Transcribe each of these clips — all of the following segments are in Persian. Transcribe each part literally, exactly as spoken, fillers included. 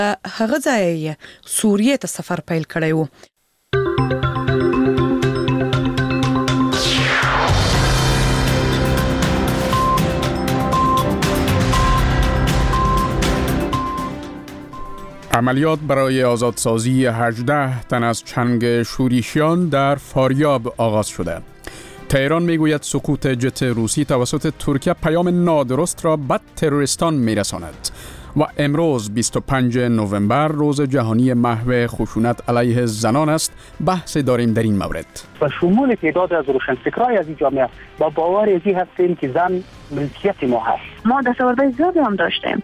هغه ځای سوریه ته سفر پیل کړی و. عملیات برای آزادسازی هجده تن از چنگ شورشیان در فاریاب آغاز شده. تهران میگوید سقوط جت روسی توسط ترکیه پیام نادرست را به تروریستان میرساند. و امروز بیست و پنجم نوامبر روز جهانی محو خشونت علیه زنان است. بحث داریم در این مورد. و شمول تعداد از روشنفکرای از این جامعه با باور از این هستیم که زن ملکیت ما هست. ما دستاوردهای زیادی هم داشتیم.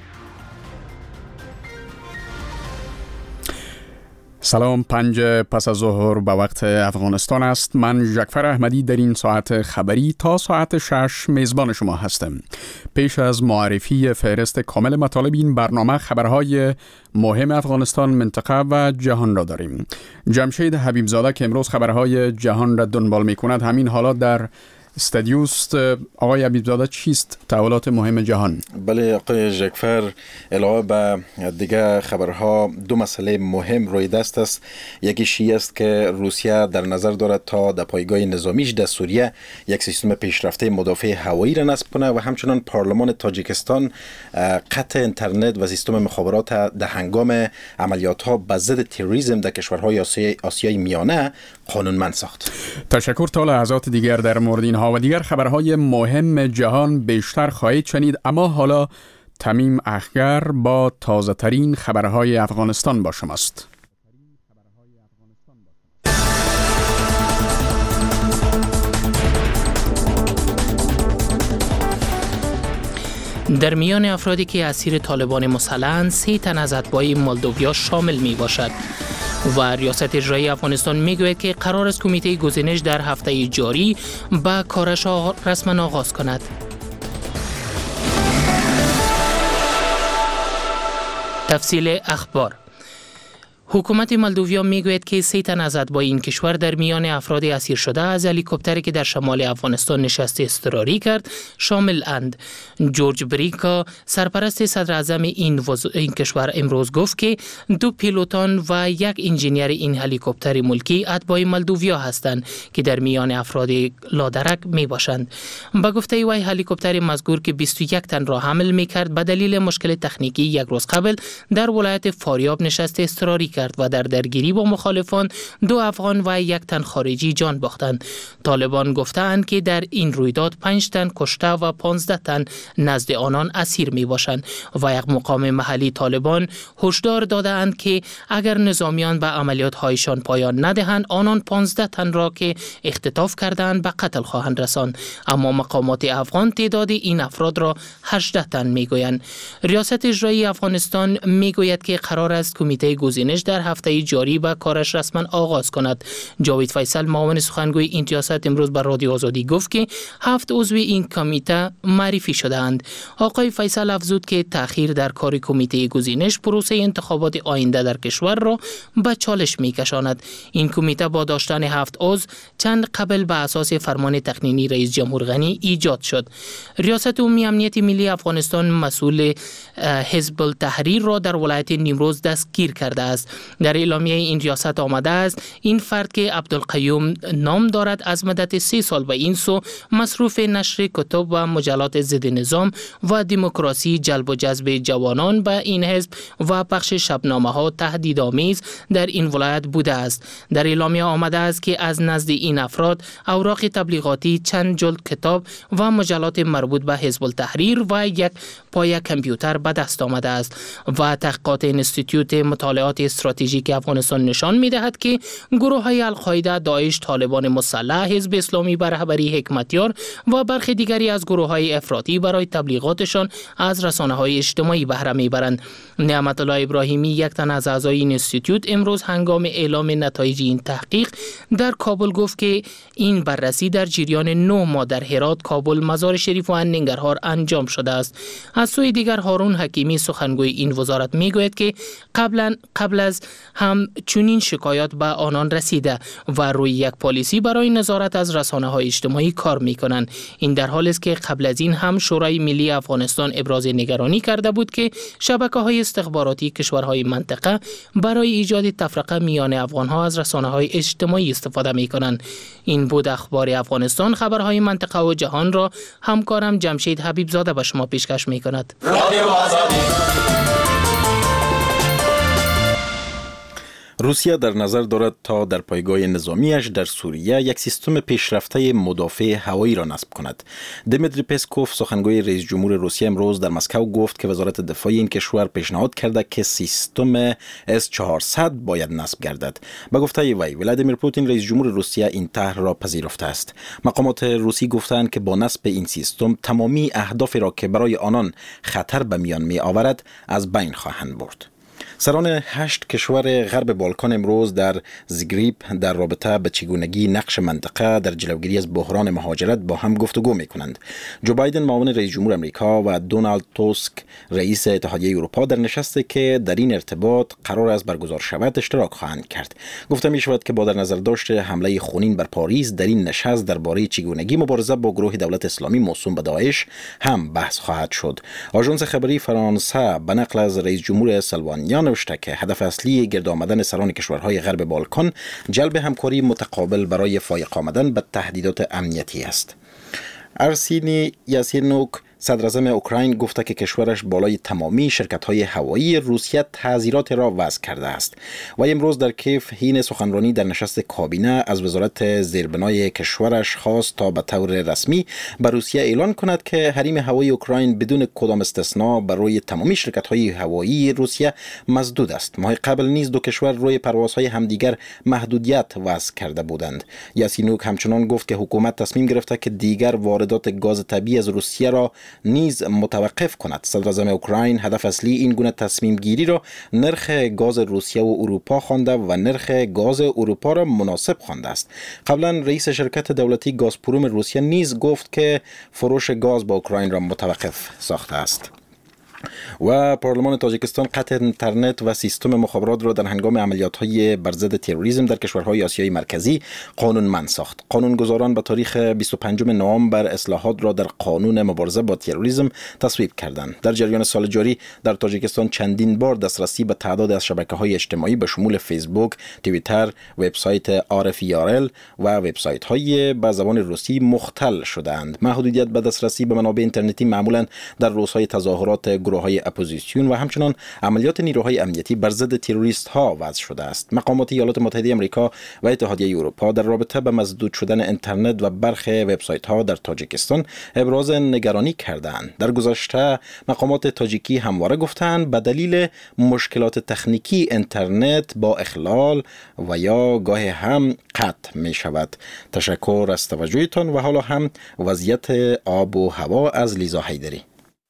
سلام، پنج پس از ظهر به وقت افغانستان است. من ژکفر احمدی در این ساعت خبری تا ساعت شش میزبان شما هستم. پیش از معرفی فهرست کامل مطالب این برنامه خبرهای مهم افغانستان، منطقه و جهان را داریم. جمشید حبیبزاده که امروز خبرهای جهان را دنبال می کند همین حالا در استادیوست. آقای حبیبزاده، چیست تحولات مهم جهان؟ بله آقای ژکفر، علاوه به دیگه خبرها دو مسئله مهم روی دست است. یکیشی است که روسیه در نظر دارد تا در پایگاه نظامیش در سوریه یک سیستم پیشرفته مدافع هوایی را نصب کنه و همچنان پارلمان تاجیکستان قطع اینترنت و سیستم مخابرات در هنگام عملیات ها به ضد تروریسم در کشورهای آسیای, آسیای میانه قانونمند ساخت. تشکر. تا لحظات دیگر در مورد این و دیگر خبرهای مهم جهان بیشتر خواهید شنید، اما حالا تمیم اخگر با تازه ترین خبرهای افغانستان با شماست. در میان افرادی که اسیر طالبان مسلح‌اند، سه تن از اتباع مولدویا شامل می باشد. و ریاست اجرایی افغانستان میگوید که قرار است کمیته گزینش در هفته جاری با کارش رسما آغاز کند. تفصیل اخبار. حکومت مولدویا میگوید که سه تن از اتباع این کشور در میان افراد اسیر شده از هلیکوپتری که در شمال افغانستان نشست اضطراری کرد شامل اند. جورج بریکا، سرپرست صدر اعظم این, وز... این کشور امروز گفت که دو پیلوتان و یک انجینیر این هلیکوپتر ملکی اتباع مولدویا هستند که در میان افراد لادرک می باشند. با گفته وی هلیکوپتر مذکور که بیست و یک تن را حمل می کرد به دلیل مشکل تکنیکی یک روز قبل در ولایت فاریاب نشست اضطراری کرد و در درگیری با مخالفان دو افغان و یک تن خارجی جان باختند. طالبان گفتند که در این رویداد پنج تن کشته و پانزده تن نزد آنان اسیر می باشند و یک مقام محلی طالبان هشدار دادند که اگر نظامیان به عملیات هایشان پایان ندهند آنان پانزده تن را که اختطاف کردند به قتل خواهند رساند. اما مقامات افغان تعداد این افراد را هجده تن می گویند. ریاست اجرایی افغانستان می گوید که قرار است کمیته گزینش در هفته جاری با کارش رسما آغاز کند. جاوید فیصل، معاون سخنگوی این ریاست، امروز بر رادیو آزادی گفت که هفت عضو این کمیته معرفی شده‌اند. آقای فیصل افزود که تأخیر در کار کمیته گزینش پروسه انتخابات آینده در کشور را به چالش می‌کشاند. این کمیته با داشتن هفت عضو چند قبل به اساس فرمان تقنینی رئیس جمهور غنی ایجاد شد. ریاست عمومی امنیت ملی افغانستان مسئول حزب التحریر را در ولایت نیمروز دستگیر کرده است. در اعلامیه این ریاست آمده است این فرد که عبدالقیوم نام دارد از مدت سه سال به این سو مصروف نشر کتب و مجلات ضد نظام و دموکراسی، جلب و جذب جوانان به این حزب و پخش شبنامه‌ها تهدیدآمیز در این ولایت بوده است. در اعلامیه آمده است که از نزد این افراد اوراق تبلیغاتی، چند جلد کتاب و مجلات مربوط به حزب التحریر و یک پایه کامپیوتر به دست آمده است. و تحقیقات انستیتوت مطالعات استراتژیک افغانستان نشان می‌دهد که گروه‌های القاعده، داعش، طالبان مسلح، حزب اسلامی به رهبری حکمتیار و برخی دیگری از گروه‌های افراطی برای تبلیغاتشان از رسانه‌های اجتماعی بهره می‌برند. نعمت الله ابراهیمی، یک تن از اعضای این انستیتوت، امروز هنگام اعلام نتایج این تحقیق در کابل گفت که این بررسی در جریان نه ماه در هرات، کابل، مزار شریف و ننگرهار انجام شده است. از سوی دیگر هارون حکیمی سخنگوی این وزارت میگوید که قبلا قبل از هم چنین شکایات به آنان رسیده و روی یک پالیسی برای نظارت از رسانه‌های اجتماعی کار می‌کنند. این در حالی است که قبل از این هم شورای ملی افغانستان ابراز نگرانی کرده بود که شبکه‌های استخباراتی کشورهای منطقه برای ایجاد تفرقه میان افغان‌ها از رسانه‌های اجتماعی استفاده می‌کنند. این بود اخبار افغانستان. خبرهای منطقه و جهان را همکارم جمشید حبیب زاده به شما پیشکش می‌کند. روسیه در نظر دارد تا در پایگاه نظامیش در سوریه یک سیستم پیشرفته مدافع هوایی را نصب کند. دمیتری پسکوف سخنگوی رئیس جمهور روسیه امروز در مسکو گفت که وزارت دفاع این کشور پیشنهاد کرده که سیستم اس چهارصد باید نصب گردد. به گفته وی ولادیمیر پوتین رئیس جمهور روسیه این طرح را پذیرفته است. مقامات روسی گفتند که با نصب این سیستم تمامی اهدافی را که برای آنان خطر به میان می آورد از بین خواهند برد. سران هشت کشور غرب بالکان امروز در زگریب در رابطه به چگونگی نقش منطقه در جلوگیری از بحران مهاجرت با هم گفتگو می کنند. جو بایدن معاون رئیس جمهور امریکا و دونالد توسک رئیس اتحادیه اروپا در نشستی که در این ارتباط قرار است برگزار شود اشتراک خواهند کرد. گفته می شود که با در نظر داشت حمله خونین بر پاریس در این نشست درباره چگونگی مبارزه با گروه دولت اسلامی موسوم به داعش هم بحث خواهد شد. آژانس خبری فرانسه به نقل از رئیس جمهور سلوانیا نوشته که هدف اصلی گرد آمدن سران کشورهای غرب بالکان جلب همکاری متقابل برای فایق آمدن به تهدیدات امنیتی است. ارسینی یاسینوک صدر اعظم اوکراین گفته که کشورش بالای تمامی شرکت‌های هوایی روسیه تعزیرات را وضع کرده است. و امروز در کیف حین سخنرانی در نشست کابینه از وزارت زیربنای کشورش خواست تا به طور رسمی به روسیه اعلان کند که حریم هوایی اوکراین بدون کدام استثنا برای تمامی شرکت‌های هوایی روسیه مسدود است. ماه قبل نیز دو کشور روی پروازهای همدیگر محدودیت وضع کرده بودند. یاسینوک همچنان گفت که حکومت تصمیم گرفته که دیگر واردات گاز طبیعی از روسیه را نیز متوقف کند. صدر اعظم اوکراین هدف اصلی این گونه تصمیم گیری را نرخ گاز روسیه و اروپا خوانده و نرخ گاز اروپا را مناسب خوانده است. قبلا رئیس شرکت دولتی گازپروم روسیه نیز گفت که فروش گاز با اوکراین را متوقف ساخته است. و پارلمان تاجیکستان قطع اینترنت و سیستم مخابرات را در هنگام عملیات‌های بر ضد تروریسم در کشورهای آسیای مرکزی قانونمند ساخت. قانونگذاران به تاریخ بیست و پنجم نوامبر اصلاحات را در قانون مبارزه با تروریسم تصویب کردند. در جریان سال جاری در تاجیکستان چندین بار دسترسی به تعداد از شبکه‌های اجتماعی به شمول فیسبوک، توییتر، وبسایت آر اف ای آر ال و وبسایت‌های به زبان روسی مختل شدند. محدودیت به دسترسی به منابع اینترنتی معمولاً در روزهای تظاهرات گروه‌های اپوزیسیون و همچنان عملیات نیروهای امنیتی بر ضد تروریست ها وضع شده است. مقامات ایالات متحده آمریکا و اتحادیه اروپا در رابطه با مسدود شدن اینترنت و برخی وبسایت ها در تاجیکستان ابراز نگرانی کردند. در گذشته مقامات تاجیکی همواره گفتند به دلیل مشکلات تکنیکی اینترنت با اخلال و یا گاهی هم قطع می شود. تشکر از توجهتان و حالا هم وضعیت آب و هوا از لیزا حیدری.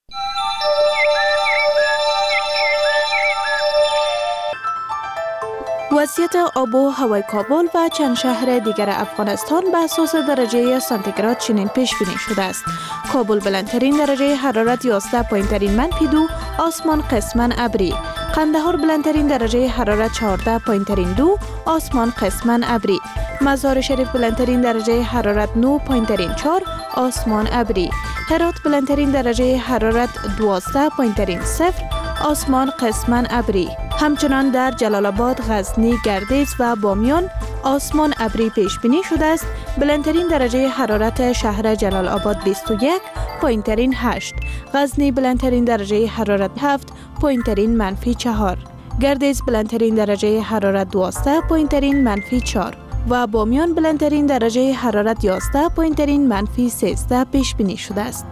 وضعیت آب و هوای کابل و چند شهر دیگر افغانستان به اساس درجه سانتیگراد چنین پیش بینی شده است. کابل بلندترین درجه حرارت یازده، پایینترین منفی دو، آسمان قسماً ابری. قندهار بلندترین درجه حرارت چهارده، پایینترین دو، آسمان قسماً ابری. مزار شریف بلندترین درجه حرارت نه، پایینترین چهار، آسمان ابری. هرات بلندترین درجه حرارت دوازده، پایینترین صفر، آسمان قسماً ابری. همچنان در جلال آباد، غزنی، گردیز و بامیان آسمان ابری پیش بینی شده است. بلندترین درجه حرارت شهر جلال آباد بیست و یک، پایینترین هشت. غزنی بلندترین درجه حرارت هفت، پایینترین منفی چهار. گردیز بلندترین درجه حرارت دوازده، پایینترین منفی چهار. و بامیان بلندترین درجه حرارت یازده، پایینترین منفی سیزده پیش بینی شده است.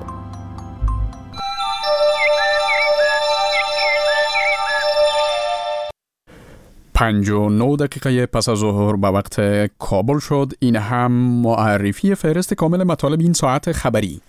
پنج و نه دقیقه پس از ظهر به وقت کابل شد. این هم معرفی فهرست کامل مطالب این ساعت خبری.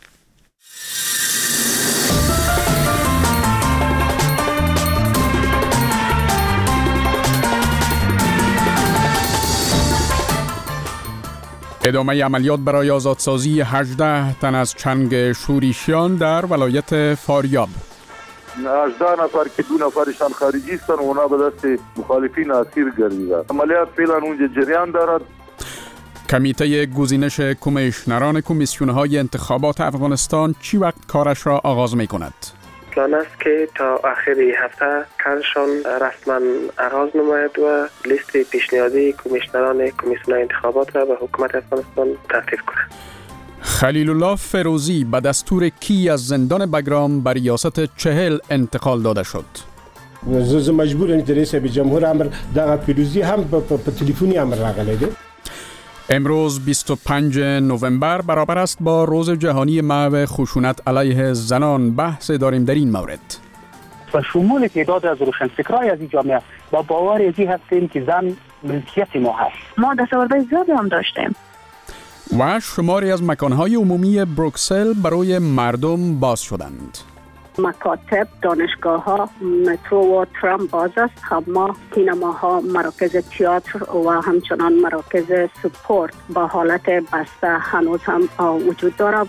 ادامه عملیات برای آزادسازی هجده تن از چنگ شوریشیان در ولایت فاریاب. هجده نفر که دو نفرشان خارجی هستند و اونا به دست مخالفین اسیر گردیده. عملیات فعلا اونجا جریان دارد. کمیته گزینش کمیشنران کمیسیون‌های انتخابات افغانستان چی وقت کارش را آغاز می‌کند؟ پلان است که تا آخر هفته کارشان رسما آغاز نماید و لیست پیشنهادی کمیشنران کمیسیون انتخابات را به حکومت افغانستان ترتیب کند. خلیل الله فیروزی به دستور کی از زندان بگرام به ریاست چهل انتقال داده شد؟ ز مجبورم در رئیس جمهور امر دغه پیروزی هم په تلفنی امر راغلی دی. امروز بیست و پنجم نوامبر برابر است با روز جهانی محو خشونت علیه زنان. بحث داریم در این مورد. و شمول تعداد از روشنفکرای از این جامعه با باور ازی هستیم که زن ملکیت ما هست. ما دستاوردهای زیادی هم داشتیم. و شماری از مکانهای عمومی بروکسل برای مردم باز شدند. مکاتب، دانشگاه ها، مترو و ترام باز است. حمام، سینماها، مراکز تئاتر و همچنان مراکز سپورت با حالت بسته هنوز هم وجود دارد.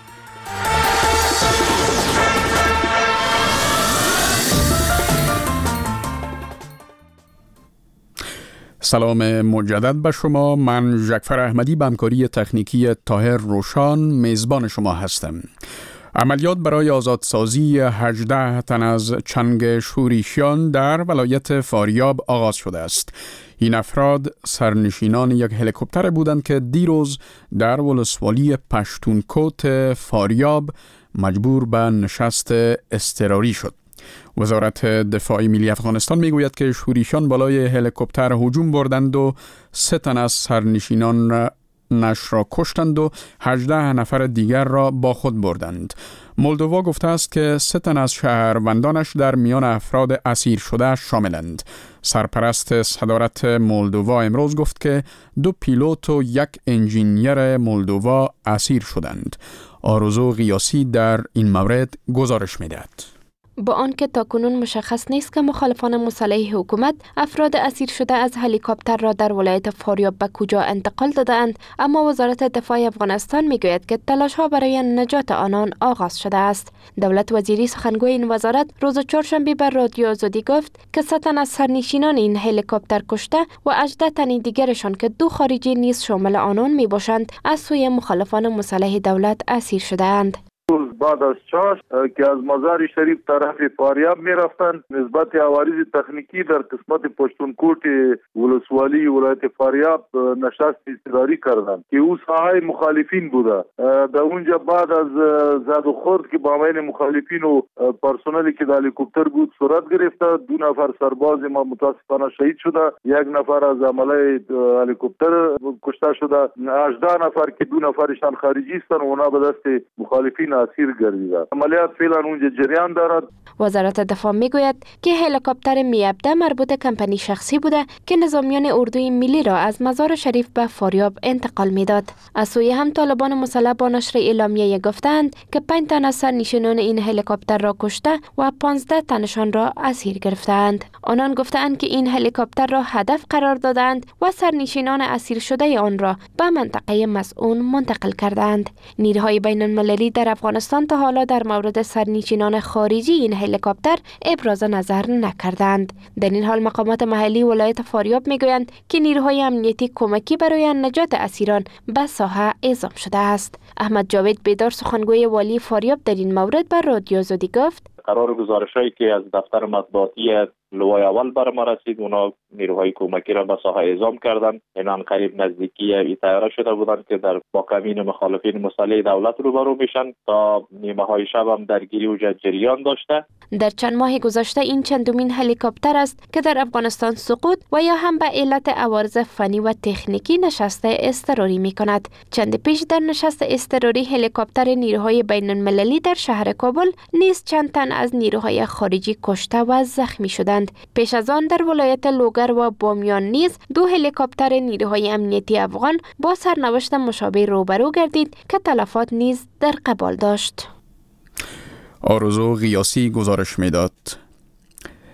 سلام مجدد به شما. من ژکفر احمدی به همکاری تکنیکی طاهر روشان میزبان شما هستم. عملیات برای آزادسازی هجده تن از چنگ شوریشیان در ولایت فاریاب آغاز شده است. این افراد سرنشینان یک هلیکوپتر بودند که دیروز در ولسوالی پشتونکوت فاریاب مجبور به نشست اضطراری شد. وزارت دفاع ملی افغانستان میگوید که شوریشان بالای هلیکوپتر هجوم بردند و سه تن از سرنشینان نش را کشتند و هجده نفر دیگر را با خود بردند. مولدووا گفته است که سه تن از شهروندانش در میان افراد اسیر شده شاملند. سرپرست صدارت مولدووا امروز گفت که دو پیلوت و یک انجینیر مولدووا اسیر شدند. آرزو غیاسی در این مورد گزارش می‌دهد. با آنکه تاکنون مشخص نیست که مخالفان مسلح حکومت افراد اسیر شده از هلیکوپتر را در ولایت فاریاب به کجا انتقال دادند، اما وزارت دفاع افغانستان میگوید که تلاش‌ها برای نجات آنان آغاز شده است. دولت وزیری سخنگوی این وزارت روز چهارشنبه بر رادیو آزادی گفت که سه تن از سرنشینان این هلیکوپتر کشته و هجده تن دیگرشان که دو خارجی نیز شامل آنان میباشند از سوی مخالفان مسلح دولت اسیر شده‌اند. بعد از چاش که از مزار شریف طرف فاریاب می رفتند، نسبت عوارض تکنیکی در قسمت پشتونکوت ولسوالی ولایت فاریاب نشست اضطراری کردند که او ساحه مخالفین بوده. در اونجا بعد از زد و خورد که با بین مخالفین و پرسنلی که در هلیکوپتر بود صورت گرفته، دو نفر سرباز ما متاسفانه شهید شده، یک نفر از عمله هلیکوپتر کشته شده، هجده نفر که دو نفرشان خارجی هستند و اونا به دست مخالفین اسیر گردیده. عملیات فعلا اونجا جریان دارد. وزارت دفاع میگوید که هلیکوپتر می هفده مربوط کمپانی شخصی بوده که نظامیان اردوی ملی را از مزار شریف به فاریاب انتقال میداد. از سوی هم طالبان مسلح با نشر اعلامیه گفتند که پنج تن از سرنشینان این هلیکوپتر را کشته و پانزده تنشان را اسیر گرفتند. آنان گفتند که این هلیکوپتر را هدف قرار دادند و سرنشینان اسیر شده آن را به منطقه مسئول منتقل کردند. نیروهای بین المللی در افغانستان تا حالا در مورد سرنشینان خارجی این هلیکوپتر ابراز نظر نکردند. در این حال مقامات محلی ولایت فاریاب میگویند که نیروهای امنیتی کمکی برای نجات اسیران به ساحه اعزام شده است. احمد جاوید بیدار سخنگوی والی فاریاب در این مورد بر رادیو آزادی گفت: قرار گزارشایی که از دفتر مطبوعاتی لوای اول بر ما رسید، اونا نیروهای کمکی را به ساحه اعزام کردند. اینان قریب نزدیکی ای تیاره شده بودند که در با کمین مخالفین مسلح دولت روبرو میشن. تا نیمه های شب هم درگیری و جریان داشته. در چند ماه گذشته این چندمین هلیکوپتر است که در افغانستان سقوط و یا هم به علت عوارض فنی و تکنیکی نشست اضطراری می کند. چند پیش در نشست اضطراری هلیکوپتر نیروهای بین المللی در شهر کابل نیز چند تن از نیروهای خارجی کشته و زخمی شدند. پیش از آن در ولایت لوگر و بامیان نیز دو هلیکوپتر نیروهای امنیتی افغان با سرنوشت مشابه روبرو گردید که تلفات نیز در قبال داشت. آرزو غیاسی گزارش میداد.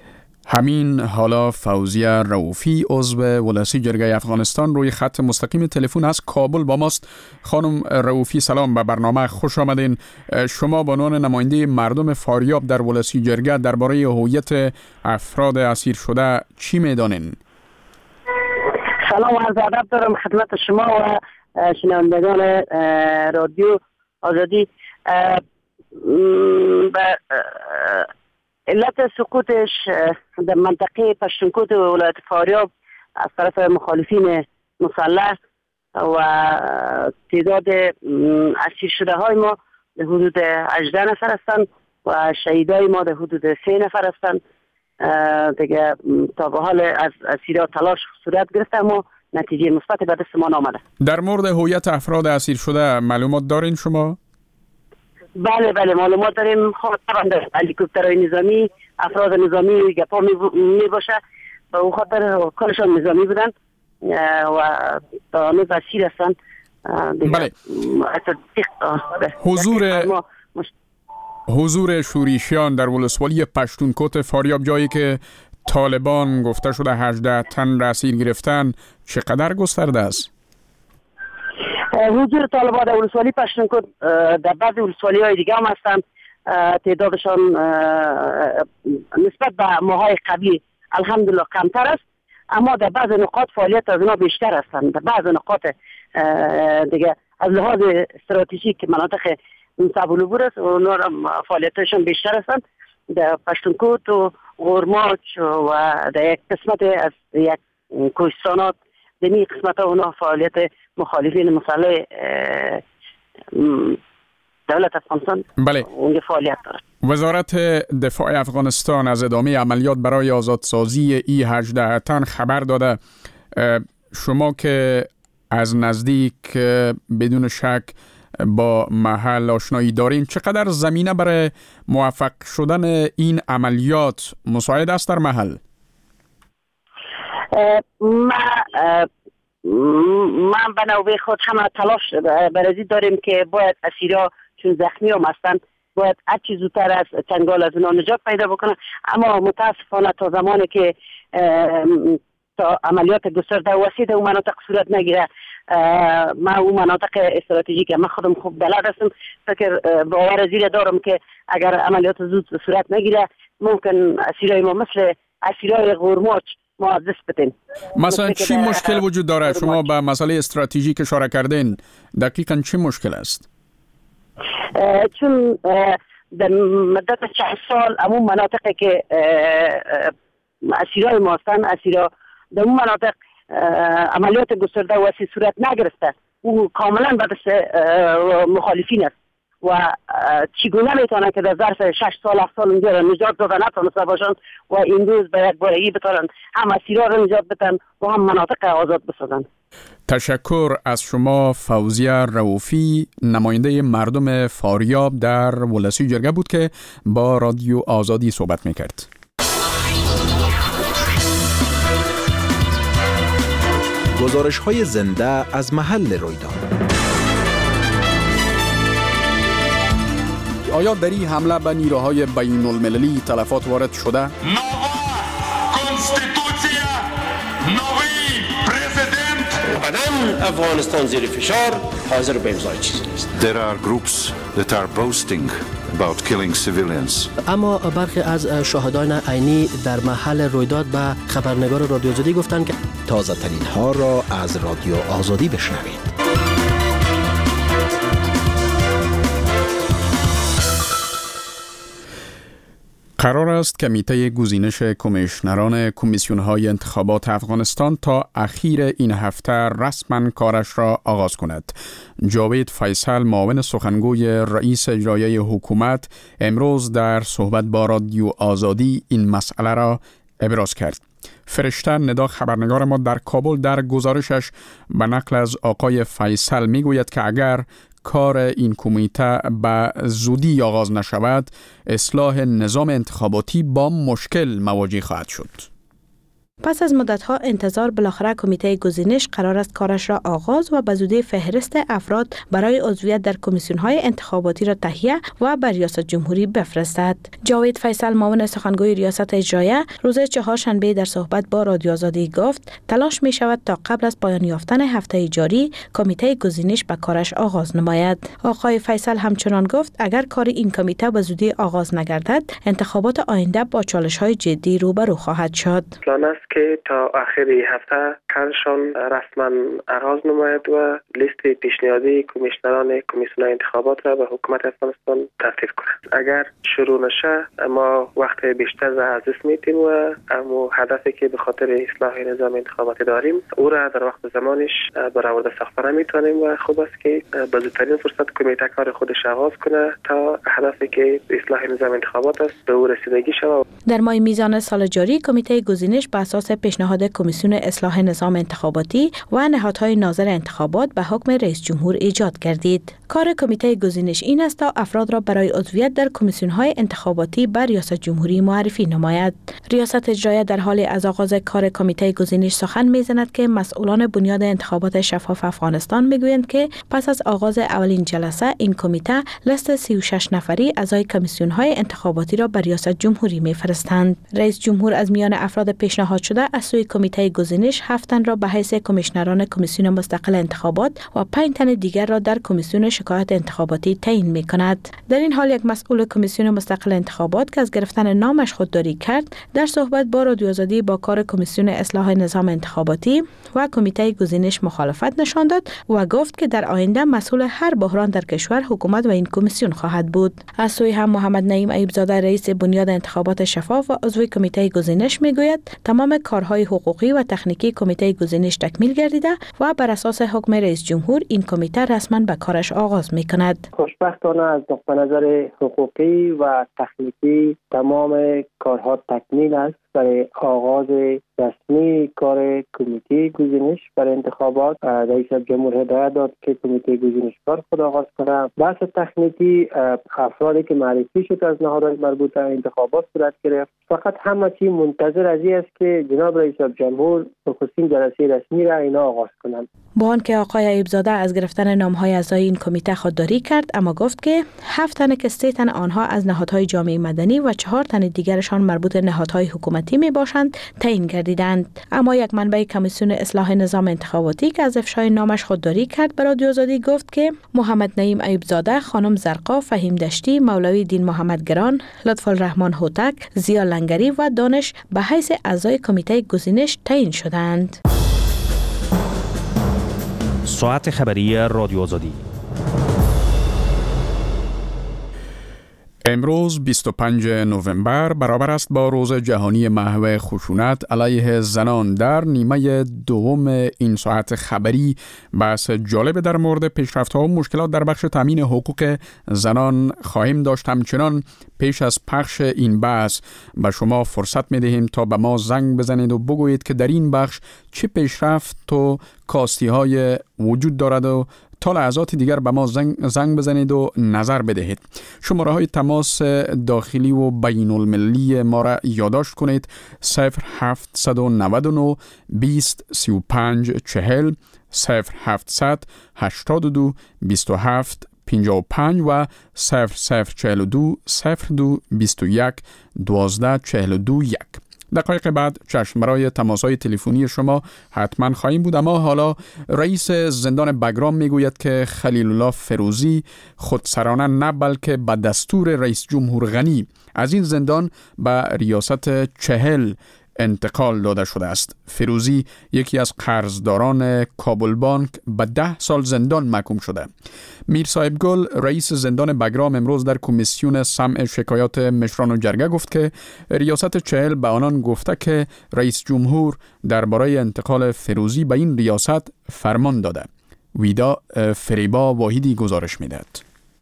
همین حالا فوزیه رؤوفی عضو ولسی جرگه افغانستان روی خط مستقیم تلفن از کابل با ماست. خانم رؤوفی سلام، به برنامه خوش آمدین. شما به عنوان نماینده مردم فاریاب در ولسی جرگه درباره هویت افراد اسیر شده چی میدانین؟ سلام و عرض ادب دارم خدمت شما و شنوندگان رادیو آزادی. به علت سقوطش در منطقه پشتونکوت و ولایت فاریاب از طرف مخالفین مسلح و تعداد اسیر شده های ما به حدود هجده نفر هستند و شهیدای ما به حدود سه نفر هستند. دیگه تا به حال از اسیرها تلاش صورت گرفته اما نتیجه مثبت به دست ما نامده. در مورد هویت افراد اسیر شده معلومات دارین شما؟ بله بله معلومات داریم. خب طبعا در هلیکوپترهای نظامی افراد نظامی گپا می باشه و اون خاطر کلشان نظامی بودن و تا هنوز اسیر هستن. بله. حضور حضور شوریشیان در ولسوالی پشتونکوت فاریاب، جایی که طالبان گفته شده هجده تن را اسیر گرفتن، چقدر گسترده است؟ حضور طالبان در ولسوالی پشتونکوت در بعضی ولسوالی های دیگه هم هستند. تعدادشان نسبت به ماهای قبلی الحمدلله کمتر است، اما در بعض نقاط فعالیت از اونا بیشتر هستند. در بعض نقاط دیگه از لحاظ استراتژیک مناطق صابولوبور است و اونا فعالیتشان بیشتر هستند. در پشتونکوت و غورماچ و در یک قسمت از یک کوهستانات در این قسمت اونا فعالیت مخالفین مسلح دولت افغانستان بله. اونجا فعالیت دارد. وزارت دفاع افغانستان از ادامه عملیات برای آزادسازی ای هجده تن خبر داده. شما که از نزدیک بدون شک با محل آشنایی دارین، چقدر زمینه برای موفق شدن این عملیات مساعد است در محل؟ ما من به نوبه خود همه تلاش برازی داریم که باید اسیرها چون زخمی هم هستند باید هر چی زودتر از چنگال از اونا نجات پیدا بکنن، اما متاسفانه تا زمانی که تا عملیات گسترده و وسیع در اون مناطق صورت نگیره، من اون مناطق استراتژیک من خودم خوب بلد هستم، فکر باور زیر دارم که اگر عملیات زود صورت نگیره ممکن اسیرای ما مثل اسیرای غورماچ ما از دست بدیم. مثلا چی مشکل وجود داره؟ شما به مسئله استراتژیک اشاره کردین، دقیقاً چی مشکل است؟ چون در مدت چند سال همون مناطقی که اسیرای ما هستن، اسیرا در اون مناطق عملیات گسترده و وسیع صورت نگرفته، او کاملا به دست مخالفین است و چگونه میتونن که در ظرف شش سال هفت سال اونجا را نجات دادن نتونسته باشن و این روز به یک بارگی بتونن هم اسیرا را نجات بدن و هم مناطق آزاد بسازن. تشکر از شما. فوزیه رؤوفی نماینده مردم فاریاب در ولسی جرگه بود که با رادیو آزادی صحبت میکرد. گزارش های زنده از محل رویداد. آیا در این حمله به نیروهای بین المللی تلفات وارد شده؟ بدن افغانستان زیر فشار حاضر به امضای چیزی نیست. There are groups that are boasting about killing civilians. اما برخی از شاهدان عینی در محل رویداد به خبرنگار رادیو آزادی گفتند که تازه ترین ها را از رادیو آزادی بشنوید. قرار است کمیته گزینش کمیشنران کمیسیون‌های انتخابات افغانستان تا اخیر این هفته رسما کارش را آغاز کند. جاوید فیصل، معاون سخنگوی رئیس اجرایی حکومت، امروز در صحبت با رادیو آزادی این مسئله را ابراز کرد. فرشته ندا خبرنگار ما در کابل در گزارشش به نقل از آقای فیصل میگوید که اگر کار این کمیته به زودی آغاز نشود، اصلاح نظام انتخاباتی با مشکل مواجه خواهد شد. پس از مدت‌ها انتظار بالاخره کمیته گزینش قرار است کارش را آغاز و به زودی فهرست افراد برای عضویت در کمیسیون‌های انتخاباتی را تهیه و بر ریاست جمهوری بفرستد. جاوید فیصل معاون سخنگوی ریاست اجرایه روز چهارشنبه در صحبت با رادیو آزادی گفت تلاش می شود تا قبل از پایان یافتن هفته جاری کمیته گزینش به کارش آغاز نماید. آقای فیصل همچنان گفت اگر کار این کمیته به زودی آغاز نگردد انتخابات آینده با چالش‌های جدی روبرو خواهد شد. پلان است که تا آخر هفته کارشان رسما آغاز نماید و لیست پیشنهادی کمیشنران کمیسیون انتخابات را به حکومت افغانستان ترتیب کند. اگر شروع نشه ما وقت بیشتر از دست میتیم و اما هدفی که به خاطر اصلاح نظام انتخاباتی داریم او را در وقت زمانش برآورده ساخته نمیتونیم و خوب است که به زودترین فرصت کمیته کار خودش آغاز کنه تا هدفی که اصلاح نظام انتخابات است به او رسیدگی شود. در ماه میزان سال جاری کمیته گزینش بر اساس پیشنهاد کمیسیون اصلاح نظام انتخاباتی و نهادهای ناظر انتخابات به حکم رئیس جمهور ایجاد گردید. کار کمیته گزینش این است تا افراد را برای عضویت در کمیسیون‌های انتخاباتی بر ریاست جمهوری معرفی نماید. ریاست اجرایه در حال از آغاز کار کمیته گزینش سخن می‌زند که مسئولان بنیاد انتخابات شفاف افغانستان میگویند که پس از آغاز اولین جلسه این کمیته لیست سی و شش نفری اعضای کمیسیون‌های انتخاباتی را بر ریاست جمهوری می‌فرستند. رئیس جمهور از میان افراد پیشنهاد شده از سوی کمیته گزینش هفت تن را به حیث کمیشنران کمیسیون مستقل انتخابات و پنج تن دیگر را در کمیسیون شکایات انتخاباتی تعیین می‌کند. در این حال یک مسئول کمیسیون مستقل انتخابات که از گرفتن نامش خودداری کرد در صحبت با رادیو آزادی با کار کمیسیون اصلاح نظام انتخاباتی و کمیته گزینش مخالفت نشان داد و گفت که در آینده مسئول هر بحران در کشور حکومت و این کمیسیون خواهد بود. از سوی هم محمد نعیم ایوب زاده رئیس بنیاد انتخابات شفاف و عضو کمیته گزینش میگوید تمام کارهای حقوقی و تکنیکی کمیته گزینش تکمیل گردیده و بر اساس حکم رئیس جمهور این کمیته رسما به کارش آغاز میکند. خوشبختانه از نقطه نظر حقوقی و تکنیکی تمام کارها تکمیل است برای آغاز رسمی کار کمیته گزینش برای انتخابات. رئیس جمهور هدایت داد که کمیته گزینش کار خود آغاز کنه. بحث تکنیکی افرادی که معرفی شد از نهادهای مربوطه انتخابات صورت گرفت. فقط همه چی منتظر از این است که جناب رئیس جمهور نخستین جلسه رسمی را اینا آغاز کنند. با آنکه آقای ایوب زاده از گرفتن نام‌های اعضای این کمیته خودداری کرد اما گفت که هفت تن که سه تن آنها از نهادهای جامعه مدنی و چهار تن دیگرشان مربوط به نهادهای حکومتی می باشند تعیین گردیدند. اما یک منبع کمیسیون اصلاح نظام انتخاباتی که از افشای نامش خودداری کرد به رادیو آزادی گفت که محمد نعیم ایوب زاده، خانم زرقا، فهیم دشتی، مولوی دین محمد گران، لطف الرحمن هوتک، زیا لنگری و دانش به حیث اعضای کمیته گزینش تعیین شدند. ساعت خبری رادیو آزادی. امروز بیست و پنجم نوامبر برابر است با روز جهانی محو خشونت علیه زنان. در نیمه دوم این ساعت خبری بحث جالب در مورد پیشرفت‌ها و مشکلات در بخش تامین حقوق زنان خواهیم داشت. همچنان پیش از پخش این بحث به شما فرصت می‌دهیم تا به ما زنگ بزنید و بگویید که در این بخش چه پیشرفت و کاستی‌های وجود دارد و تا لحظات دیگر به ما زنگ, زنگ بزنید و نظر بدهید. شماره های تماس داخلی و بین المللی ما را یادداشت کنید: صفر هفت نه نه بیست سی و پنج چهل، صفر هفتصد هشتاد و دو بیست و هفت پنجاه و پنج و صفر صفر چهل و دو صفر دو بیست و یک دوازده چهل و دو یک. دقایق بعد چشم برای تماس‌های تلفنی شما حتما خواهیم بود. اما حالا رئیس زندان بگرام میگوید که خلیل الله فیروزی خودسرانه نه بلکه به دستور رئیس جمهور غنی از این زندان به ریاست چهل انتقال داده شده است. فیروزی یکی از قرضداران کابل بانک به ده سال زندان محکوم شده. میر صاحب گل رئیس زندان بگرام امروز در کمیسیون سمع شکایات مشران و جرگه گفت که ریاست چهل به آنان گفته که رئیس جمهور درباره انتقال فیروزی به این ریاست فرمان داده. ویدا فریبا واحدی گزارش میدهد.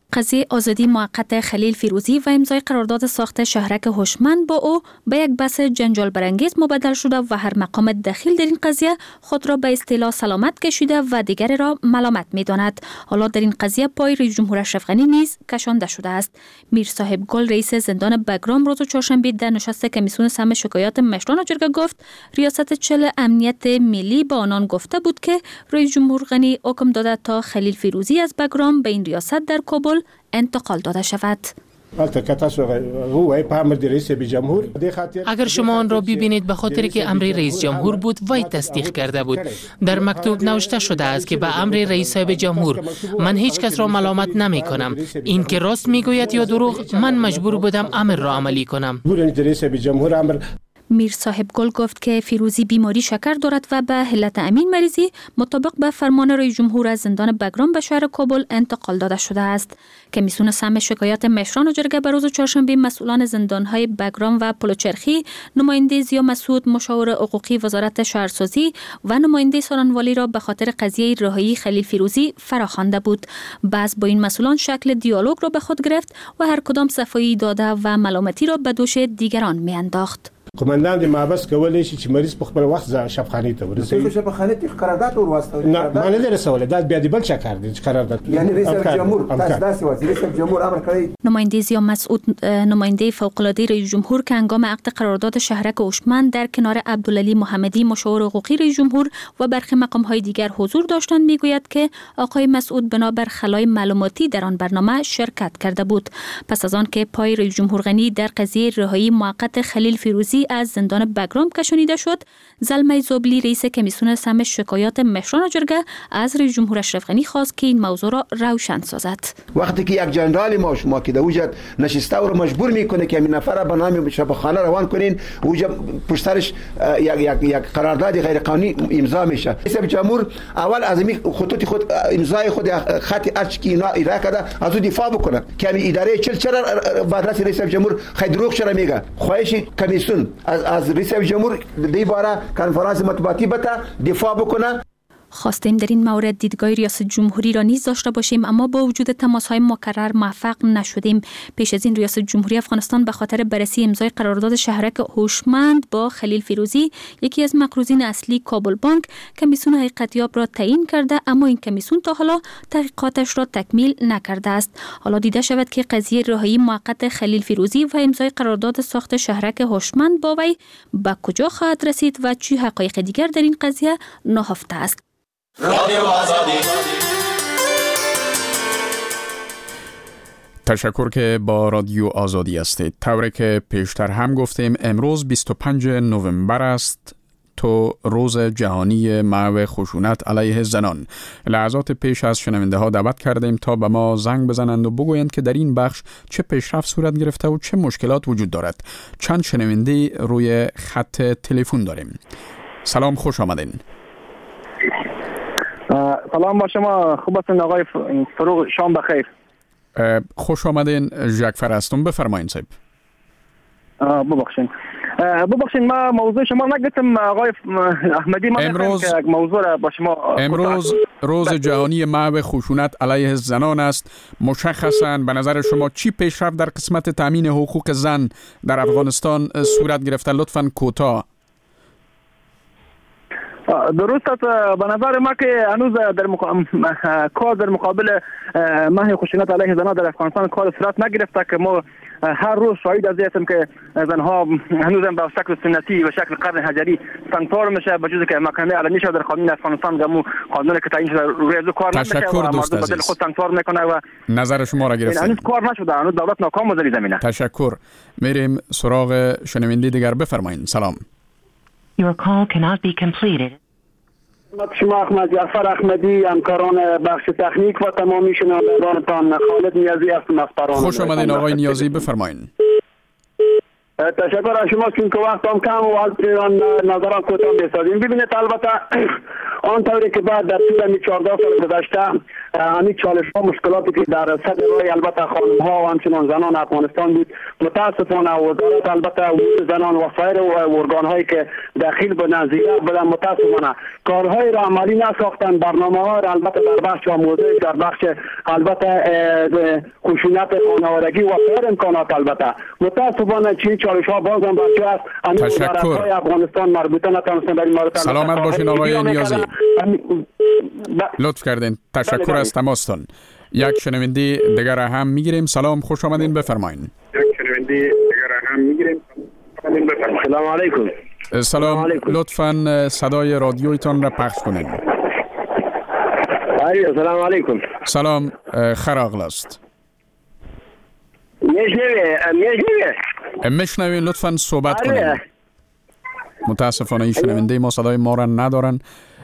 قضیه آزادی موقت خلیل فیروزی و امضای قرارداد ساخت شهرک هوشمند با او به یک بحث جنجال برانگیز مبدل شده و هر مقام دخیل در این قضیه خود را به اصطلاح سلامت کشیده و دیگری را ملامت می‌داند. حالا در این قضیه پای رئیس جمهور اشرف غنی نیز کشانده شده است. میر صاحب گل رئیس زندان بگرام روز چهارشنبه در نشست کمیسیون سم شکایات مشران جرگه گفت ریاست چل امنیت ملی با آنان گفته بود که رئیس جمهور غنی حکم داده تا خلیل فیروزی از بگرام به این ریاست در کابل انتقال داده شود. اگر شما آن را ببینید به خاطر که امر رئیس جمهور بود وی تصدیق کرده بود. در مکتوب نوشته شده است که به امر رئیس صاحب جمهور من هیچ کس را ملامت نمی کنم. این که راست می گوید یا دروغ من مجبور بودم امر را عملی کنم. میر صاحب گل گفت که فیروزی بیماری شکر دارد و به علت امین مریضی مطابق به فرمان رئیس جمهور از زندان بگرام به شهر کابل انتقال داده شده است. کمیسیون سم شکایات مشران و جرگه به روز چهارشنبه مسئولان زندان‌های بگرام و پلوچرخی، نماینده زیا مسعود مشاور حقوقی وزارت شهرسازی و نماینده سارنوالی را به خاطر قضیه رهایی خلیل فیروزی فراخوانده بود. بعض با این مسئولان شکل دیالوگ را به خود گرفت و هر کدام صفایی داده و ملامتی را به دوش دیگران میانداخت. قماندان د محبس کولای شي چې مریض په خپل وخت شفاخانه ته ورسوي. شفاخانه ته قرارداد ورواستول. نه ما نه درسول دا بیا دی بل چا کار دي قرارداد. یعنی رئیس جمهور تاسو داسې وزیر رئیس جمهور امر کړی. نماینده زیا مسعود نماینده فوق العاده رئیس جمهور که هنگام عقد قرارداد شهرک هوشمند در کنار عبدالعلی محمدی مشاور حقوقی رئیس جمهور و برخی مقام‌های دیگر حضور داشتند میگوید که آقای مسعود بنابر خلای معلوماتی در آن برنامه شرکت کرده بود. پس از آن که پای رئیس جمهور غنی در قضیه رهایی موقت خلیل فیروزی از زندان بگرام کشانیده شد، زلمه زوبلی رئیس کمیسیون سم شکایات مشران جرگه از رئیس جمهور اشرف غنی خواست که این موضوع را روشن سازد. وقتی که یک جنرال ما شما که در وجود نشسته و رو مجبور میکنه که این نفر به نام شفاخانه روان کنین، وجود پشترش یک یک یک قرارداد غیر قانونی امضا میشه. رئیس جمهور اول از این خطوط خود امضای خود خط ارچ کی اینا ایرا کرده از دفاع بکنه که این اداره چل چرا بعد رئیس جمهور خیر دروغ چرا میگه. خواهش کمیسیون از از رئیس جمهور دی باره کنفرانس مطبوعاتی بته دفاع بکنه. خواستیم در این مورد دیدگاه ریاست جمهوری را نیز داشته باشیم، اما با وجود تماس‌های مکرر موفق نشدیم. پیش از این ریاست جمهوری افغانستان به خاطر بررسی امضای قرارداد شهرک هوشمند با خلیل فیروزی، یکی از مقروضین اصلی کابل بانک، کمیسیون حقیقتیاب را تعیین کرده، اما این کمیسیون تا حالا تحقیقاتش را تکمیل نکرده است. حالا دیده شود که قضیه رهایی موقت خلیل فیروزی و امضای قرارداد ساخت شهرک هوشمند با وی به کجا خواهد رسید و چه حقایق دیگر در این قضیه نهفته است. رادیو آزادی. تشکر که با رادیو آزادی هستید. طوری که پیشتر هم گفتیم امروز بیست و پنجم نوامبر است، تو روز جهانی محو خشونت علیه زنان. لحظات پیش از شنونده ها دعوت کردیم تا به ما زنگ بزنند و بگویند که در این بخش چه پیشرفت صورت گرفته و چه مشکلات وجود دارد. چند شنونده روی خط تلفن داریم. سلام، خوش آمدین. سلام با شما، خوب هستین آقای فروغ؟ شام بخیر. خوش آمدین. جعفر هستم، بفرمایید صاحب. ببخشید ببخشید ما موضوع شما نگفتم آقای احمدی. ما امروز که موضوع را با شما امروز روز جهانی محو خشونت علیه زنان است. مشخصاً به نظر شما چی پیشرفت در قسمت تامین حقوق زن در افغانستان صورت گرفته؟ لطفاً کوتاه. درست است. به نظر ما که هنوز در مقابل کار در مقابل محو خشونت علیه زنان در افغانستان کار صورت نگرفته که ما هر روز شاهد از هستیم که زنها هنوز هم به شکل سنتی و شکل قرن حجری سنگسار میشه، به جز که محکمه علنی شده در قانون افغانستان گمو قانونی که تعیین شده روی از کار نمیشه و مردم بدل خود سنگسار میکنه و نظر شما را گرفتیم. هنوز کار نشده، هنوز دولت ناکام در زمینه. تشکر. میریم سراغ شنونده دیگر. بفرمایید. سلام. Your call cannot be completed. شما احمد جعفر احمدی، همکاران بخش تکنیک و تمامی شنوندگانتان، خالد نیازی هستم از پران. خوش آمدین آقای نیازی، بفرمایید. تشکر از شما چون که وقتم کم و نظرم کوتاه می‌سازیم. ببینید البته آن طوری که بعد در طول این چهارده سال گذشته همین چالش ها مشکلاتی که در صدر راه البته خانم ها و همچنان زنان افغانستان بود، متاسفانه وزارت البته زنان و سایر ارگان هایی که داخل بودن زیاد بودن متاسفانه کارهای را عملی نساختن، برنامه ها را البته در بخش آموزش، در بخش البته خشونت خانوادگی و سایر امکانات البته متاسفانه چی چالش ها باز هم بچه است. تشکر. افغانستان مربوطه نتونستن در این مورد. سلامت باشین آقای نیازی. لطف کردین. تشکر از تماستان. یک شنونده دیگر هم میگیریم. سلام، خوش آمدین، بفرمایین. یک شنونده دیگر هم میگیریم. سلام علیکم. سلام، لطفاً صدای رادیویتان را پخش کنین. سلام علیکم. سلام، خراغل است. میشنوی میشنوی میشنوین، لطفاً صحبت کنین. متاسفانه این شنونده ما صدای ما را ندارن.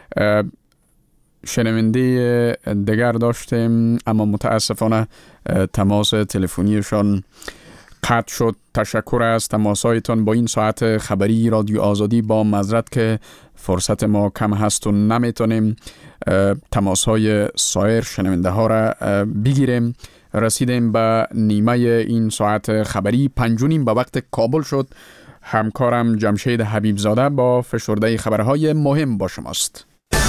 شنونده دیگر داشتیم اما متاسفانه تماس تلفنیشان قطع شد. تشکر از تماسایتان با این ساعت خبری رادیو آزادی، با معذرت که فرصت ما کم هست و نمیتونیم تماسهای سایر شنونده ها را بگیریم. رسیدیم به نیمه این ساعت خبری، پنجونیم به وقت کابل شد. همکارم جمشید حبیب زاده با فشرده خبرهای مهم با شماست.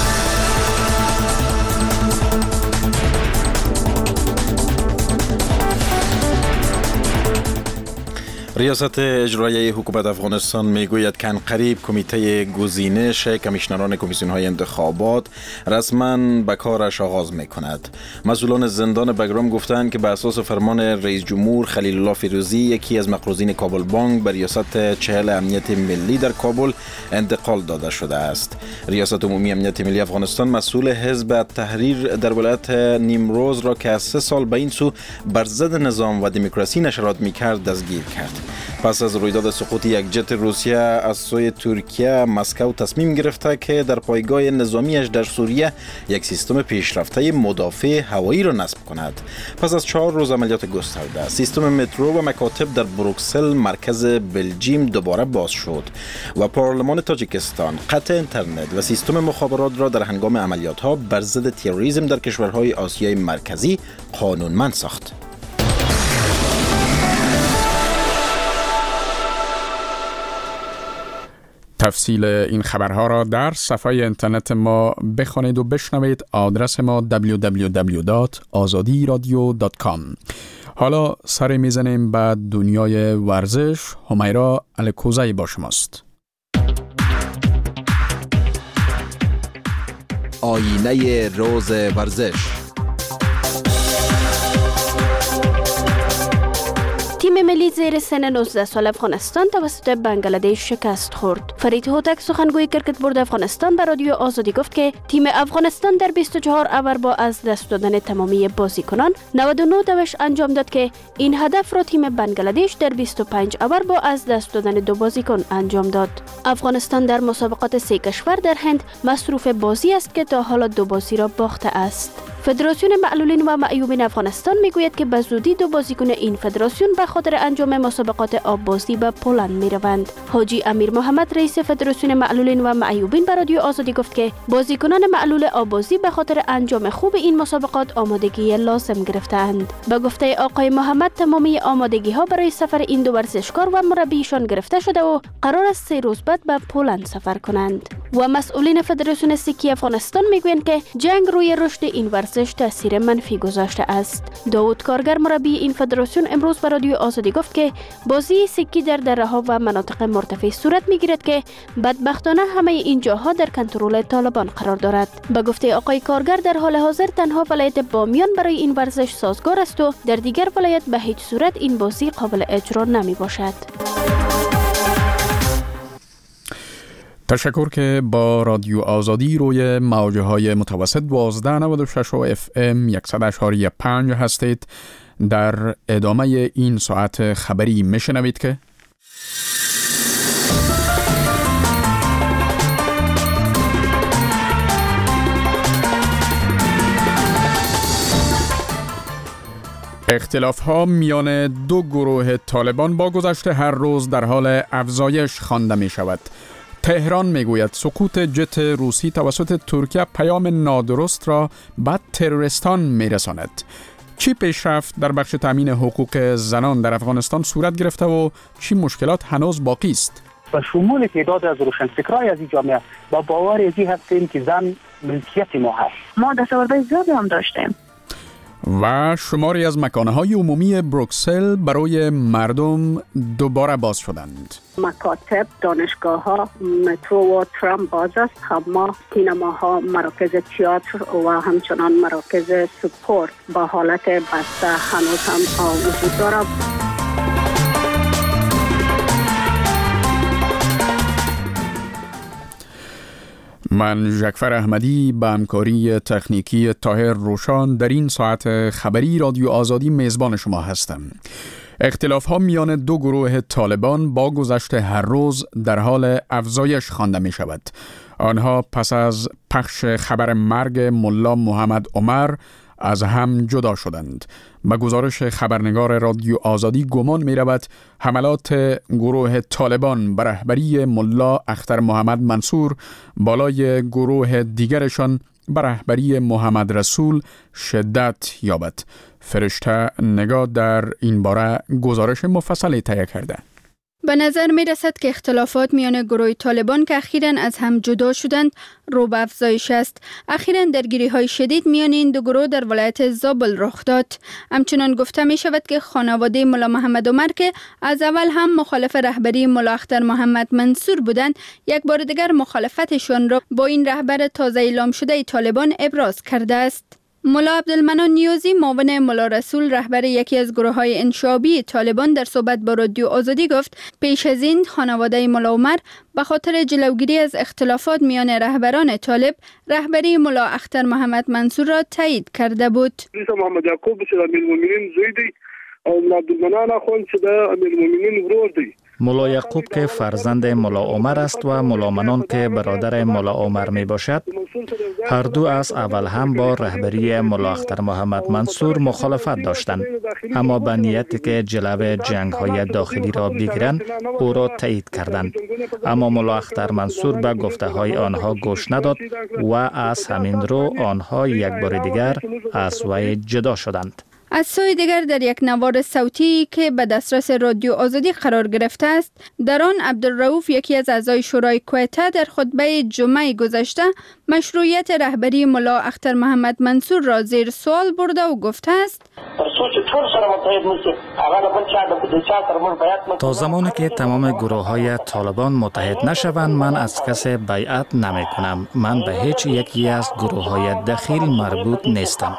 ریاست اجرایی حکومت افغانستان میگوید که قریب کمیته گزینش کمیشنران کمیسیون های انتخابات رسما به کارش آغاز میکند. مسئولان زندان بگرام گفتند که به اساس فرمان رئیس جمهور خلیل الله فیروزی، یکی از مقروضین کابل بانک، به ریاست چهل امنیت ملی در کابل انتقال داده شده است. ریاست عمومی امنیت ملی افغانستان مسئول حزب تحریر در ولایت نیمروز را که از سه سال به این سو بر ضد نظام و دموکراسی نشرات میکرد دستگیر کرد. پس از رویداد سقوط یک جت روسیه از سوی ترکیه، مسکو تصمیم گرفته که در پایگاه نظامیش در سوریه یک سیستم پیشرفته مدافع هوایی را نصب کند. پس از چهار روز عملیات گسترده، سیستم مترو و مکاتب در بروکسل مرکز بلژیم دوباره باز شد و پارلمان تاجیکستان قطع اینترنت و سیستم مخابرات را در هنگام عملیات ها بر ضد تروریسم در کشورهای آسیای مرکزی قانونمند ساخت. تفصیل این خبرها را در صفحه اینترنت ما بخوانید و بشنوید. آدرس ما دبلیو دبلیو دبلیو دات آزادی رادیو دات کام. حالا سر میزنیم به دنیای ورزش. همیرا الکوزی با شماست. آینه روز ورزش. تیم ملی زیر سن نوزده سال افغانستان توسط بنگلادش شکست خورد. فرید هوتک سخنگوی کرکت بورد افغانستان به رادیو آزادی گفت که تیم افغانستان در بیست و چهار اوور با از دست دادن تمامی بازیکنان نود و نه دوش انجام داد که این هدف را تیم بنگلادش در بیست و پنج اوور با از دست دادن دو بازیکن انجام داد. افغانستان در مسابقات سه کشور در هند مصروف بازی است که تا حالا دو بازی را باخته است. فدراسیون معلولین و معیوبین افغانستان میگوید که به زودی دو بازیکن این فدراسیون به خاطر انجام مسابقات آببازی به پولند میروند. حاجی امیر محمد رئیس فدراسیون معلولین و معیوبین به رادیو آزادی گفت که بازیکنان معلول آببازی به خاطر انجام خوب این مسابقات آمادگی لازم گرفتند. به گفته آقای محمد تمامی آمادگی ها برای سفر این دو ورزشکار و مربیشان گرفته شده و قرار است سه روز بعد به پولند سفر کنند. و مسئولین فدراسیون سکی افغانستان میگویند که جنگ روی رشد این ورزش تاثیر منفی گذاشته است. داوود کارگر مربی این فدراسیون امروز به رادیو آزادی گفت که بازی سکی در دره‌ها و مناطق مرتفع صورت میگیرد که بدبختانه همه این جاها در کنترل طالبان قرار دارد. به گفته آقای کارگر در حال حاضر تنها ولایت بامیان برای این ورزش سازگار است و در دیگر ولایت به هیچ صورت این بازی قابل اجرا نمی باشد. تشکر که با رادیو آزادی روی موجه های متوسط دوازده نود و شش و اف ام صد و شش و پنج هستید. در ادامه این ساعت خبری میشنوید که اختلاف ها میان دو گروه طالبان با گذشت هر روز در حال افزایش خوانده می شود. تهران می گوید سقوط جت روسی توسط ترکیه پیام نادرست را به تروریستان می رساند. چی پیشرفت در بخش تامین حقوق زنان در افغانستان صورت گرفته و چی مشکلات هنوز باقی است؟ و شمول تعداد از روشنفکرای از این جامعه با باور از این هستیم که زن ملکیت ما هست. ما دستاوردهای زیادی هم داشتیم. و شماری از مکانهای عمومی بروکسل برای مردم دوباره باز شدند. مکاتب، دانشگاه ها، مترو و ترام باز است. اما سینماها، مراکز تئاتر و همچنان مراکز سپورت با حالت بسته هنوز هم وجود دارد. من جعفر احمدی به همکاری تکنیکی طاهر روشان در این ساعت خبری رادیو آزادی میزبان شما هستم. اختلاف ها میان دو گروه طالبان با گذشت هر روز در حال افزایش خوانده می شود. آنها پس از پخش خبر مرگ ملا محمد عمر از هم جدا شدند. به گزارش خبرنگار رادیو آزادی گمان می رود حملات گروه طالبان به رهبری ملا اختر محمد منصور بالای گروه دیگرشان به رهبری محمد رسول شدت یابد. فرشته نگاه در این باره گزارش مفصلی تهیه کرده. به نظر می رسد که اختلافات میان گروه طالبان که اخیراً از هم جدا شدند رو به افزایش است. اخیراً درگیری های شدید میان این دو گروه در ولایت زابل رخ داد. همچنان گفته می شود که خانواده ملا محمد عمر که از اول هم مخالف رهبری ملا اختر محمد منصور بودند، یک بار دیگر مخالفتشان را با این رهبر تازه اعلام شده طالبان ابراز کرده است. ملا عبدالمنان نیازی معاون ملا رسول رهبر یکی از گروه‌های انشابی طالبان در صحبت با رادیو آزادی گفت پیش از این خانواده ملا عمر به خاطر جلوگیری از اختلافات میان رهبران طالب رهبری ملا اختر محمد منصور را تایید کرده بود. محمد یعقوب چې امیرالمؤمنین زوی دی او ملا عبدالمنان اخوند چې د امیرالمؤمنین ورور دی. ملا یعقوب که فرزند ملا عمر است و ملا منان که برادر ملا عمر می باشد، هر دو از اول هم با رهبری ملا اختر محمد منصور مخالفت داشتند، اما به نیتی که جلو جنگ های داخلی را بگیرند او را تایید کردند. اما ملا اختر منصور به گفته های آنها گوش نداد و از همین رو آنها یک بار دیگر از وی جدا شدند. از سوی دیگر در یک نوار صوتی که به دسترس رادیو آزادی قرار گرفته است، در آن عبدالرؤوف یکی از اعضای شورای کویته در خطبه جمعه گذشته مشروعیت رهبری ملا اختر محمد منصور را زیر سوال برده و گفته است تا زمانی که تمام گروه های طالبان متحد نشوند من از کسی بیعت نمی کنم. من به هیچ یکی از گروه های دخیل مربوط نیستم.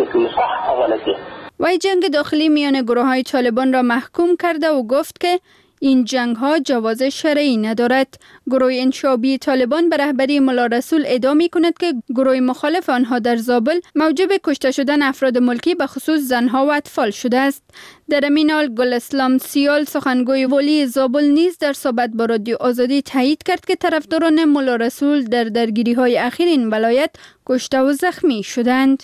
وی جنگ داخلی میان گروه های طالبان را محکوم کرده و گفت که این جنگ ها جواز شرعی ندارد. گروه انشابی طالبان به رهبری ملا رسول ادعا می کند که گروه مخالف آنها در زابل موجب کشته شدن افراد ملکی به خصوص زنها و اطفال شده است. در همین حال گل اسلام سیال سخنگوی ولی زابل نیز در صحبت با رادیو آزادی تایید کرد که طرفداران ملا رسول در درگیری های اخیر این ولایت کشته و زخمی شدند.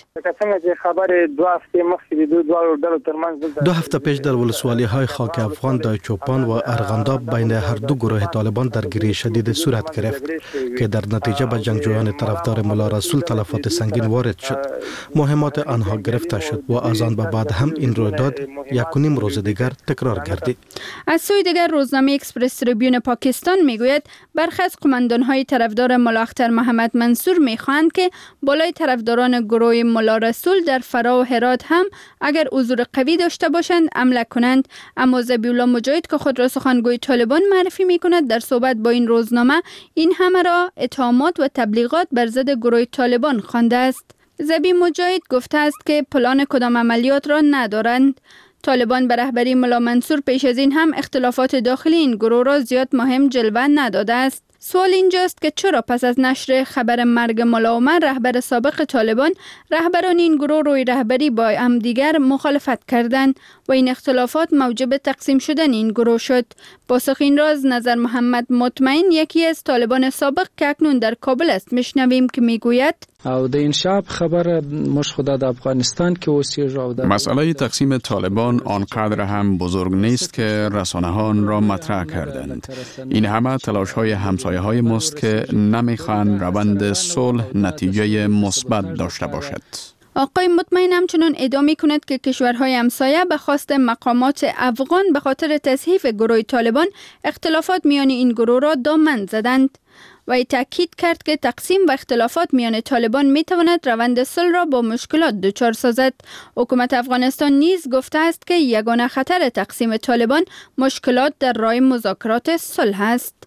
دو هفته پیش در ولسوالی های خاک افغان دای چوپان و ارغنداب بین هر دو گروه طالبان درگیری شدید صورت گرفت که در نتیجه به جنگجویان طرفدار ملا رسول تلفات سنگین وارد شد. مهمات آنها گرفته شد و از آن به بعد هم این رویداد یک و نیم روز دیگر تکرار گردید. از سوی دیگر روزنامه اکسپرس تریبیون پاکستان میگوید برخی از قماندان‌های طرفدار ملا اختر محمد منصور میخواهند که بالای طرفداران گروه ملا رسول در فرا و هرات هم اگر حضور قوی داشته باشند حمله کنند. اما ذبیحالله مجاهد که خود را سخنگوی طالبان معرفی میکند در صحبت با این روزنامه این همه را اتهامات و تبلیغات بر ضد گروه طالبان خوانده است. ذبیح مجاهد گفته است که پلان کدام عملیات را ندارند. طالبان به رهبری ملا منصور پیش از این هم اختلافات داخلی این گروه را زیاد مهم جلوه نداده است. سوال اینجاست که چرا پس از نشر خبر مرگ ملا عمر رهبر سابق طالبان رهبران این گروه روی رهبری با همدیگر مخالفت کردند و این اختلافات موجب تقسیم شدن این گروه شد. پاسخ این را از نظر محمد مطمئن یکی از طالبان سابق که اکنون در کابل است میشنویم که میگوید او د انشاب خبره مش خدا د افغانستان که اوسیږي او د مسئله تقسیم طالبان آنقدر هم بزرگ نیست که رسانه ها آن را مطرح کردند. این همه تلاش های همسایه های ماست که نمیخوان روند صلح نتیجه مثبت داشته باشد. آقای مطمئن همچنان ادامه کند که کشورهای همسایه به خواست مقامات افغان به خاطر تصحیف گروه طالبان اختلافات میان این گروه را دامن زدند. و تاکید کرد که تقسیم و اختلافات میان طالبان می تواند روند صلح را با مشکلات دچار سازد. حکومت افغانستان نیز گفته است که یگانه خطر تقسیم طالبان مشکلات در راه مذاکرات صلح است.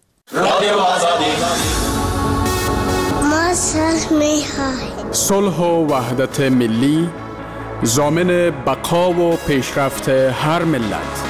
ما صلح می‌خواهیم. صلح و وحدت ملی ضامن بقا و پیشرفت هر ملت.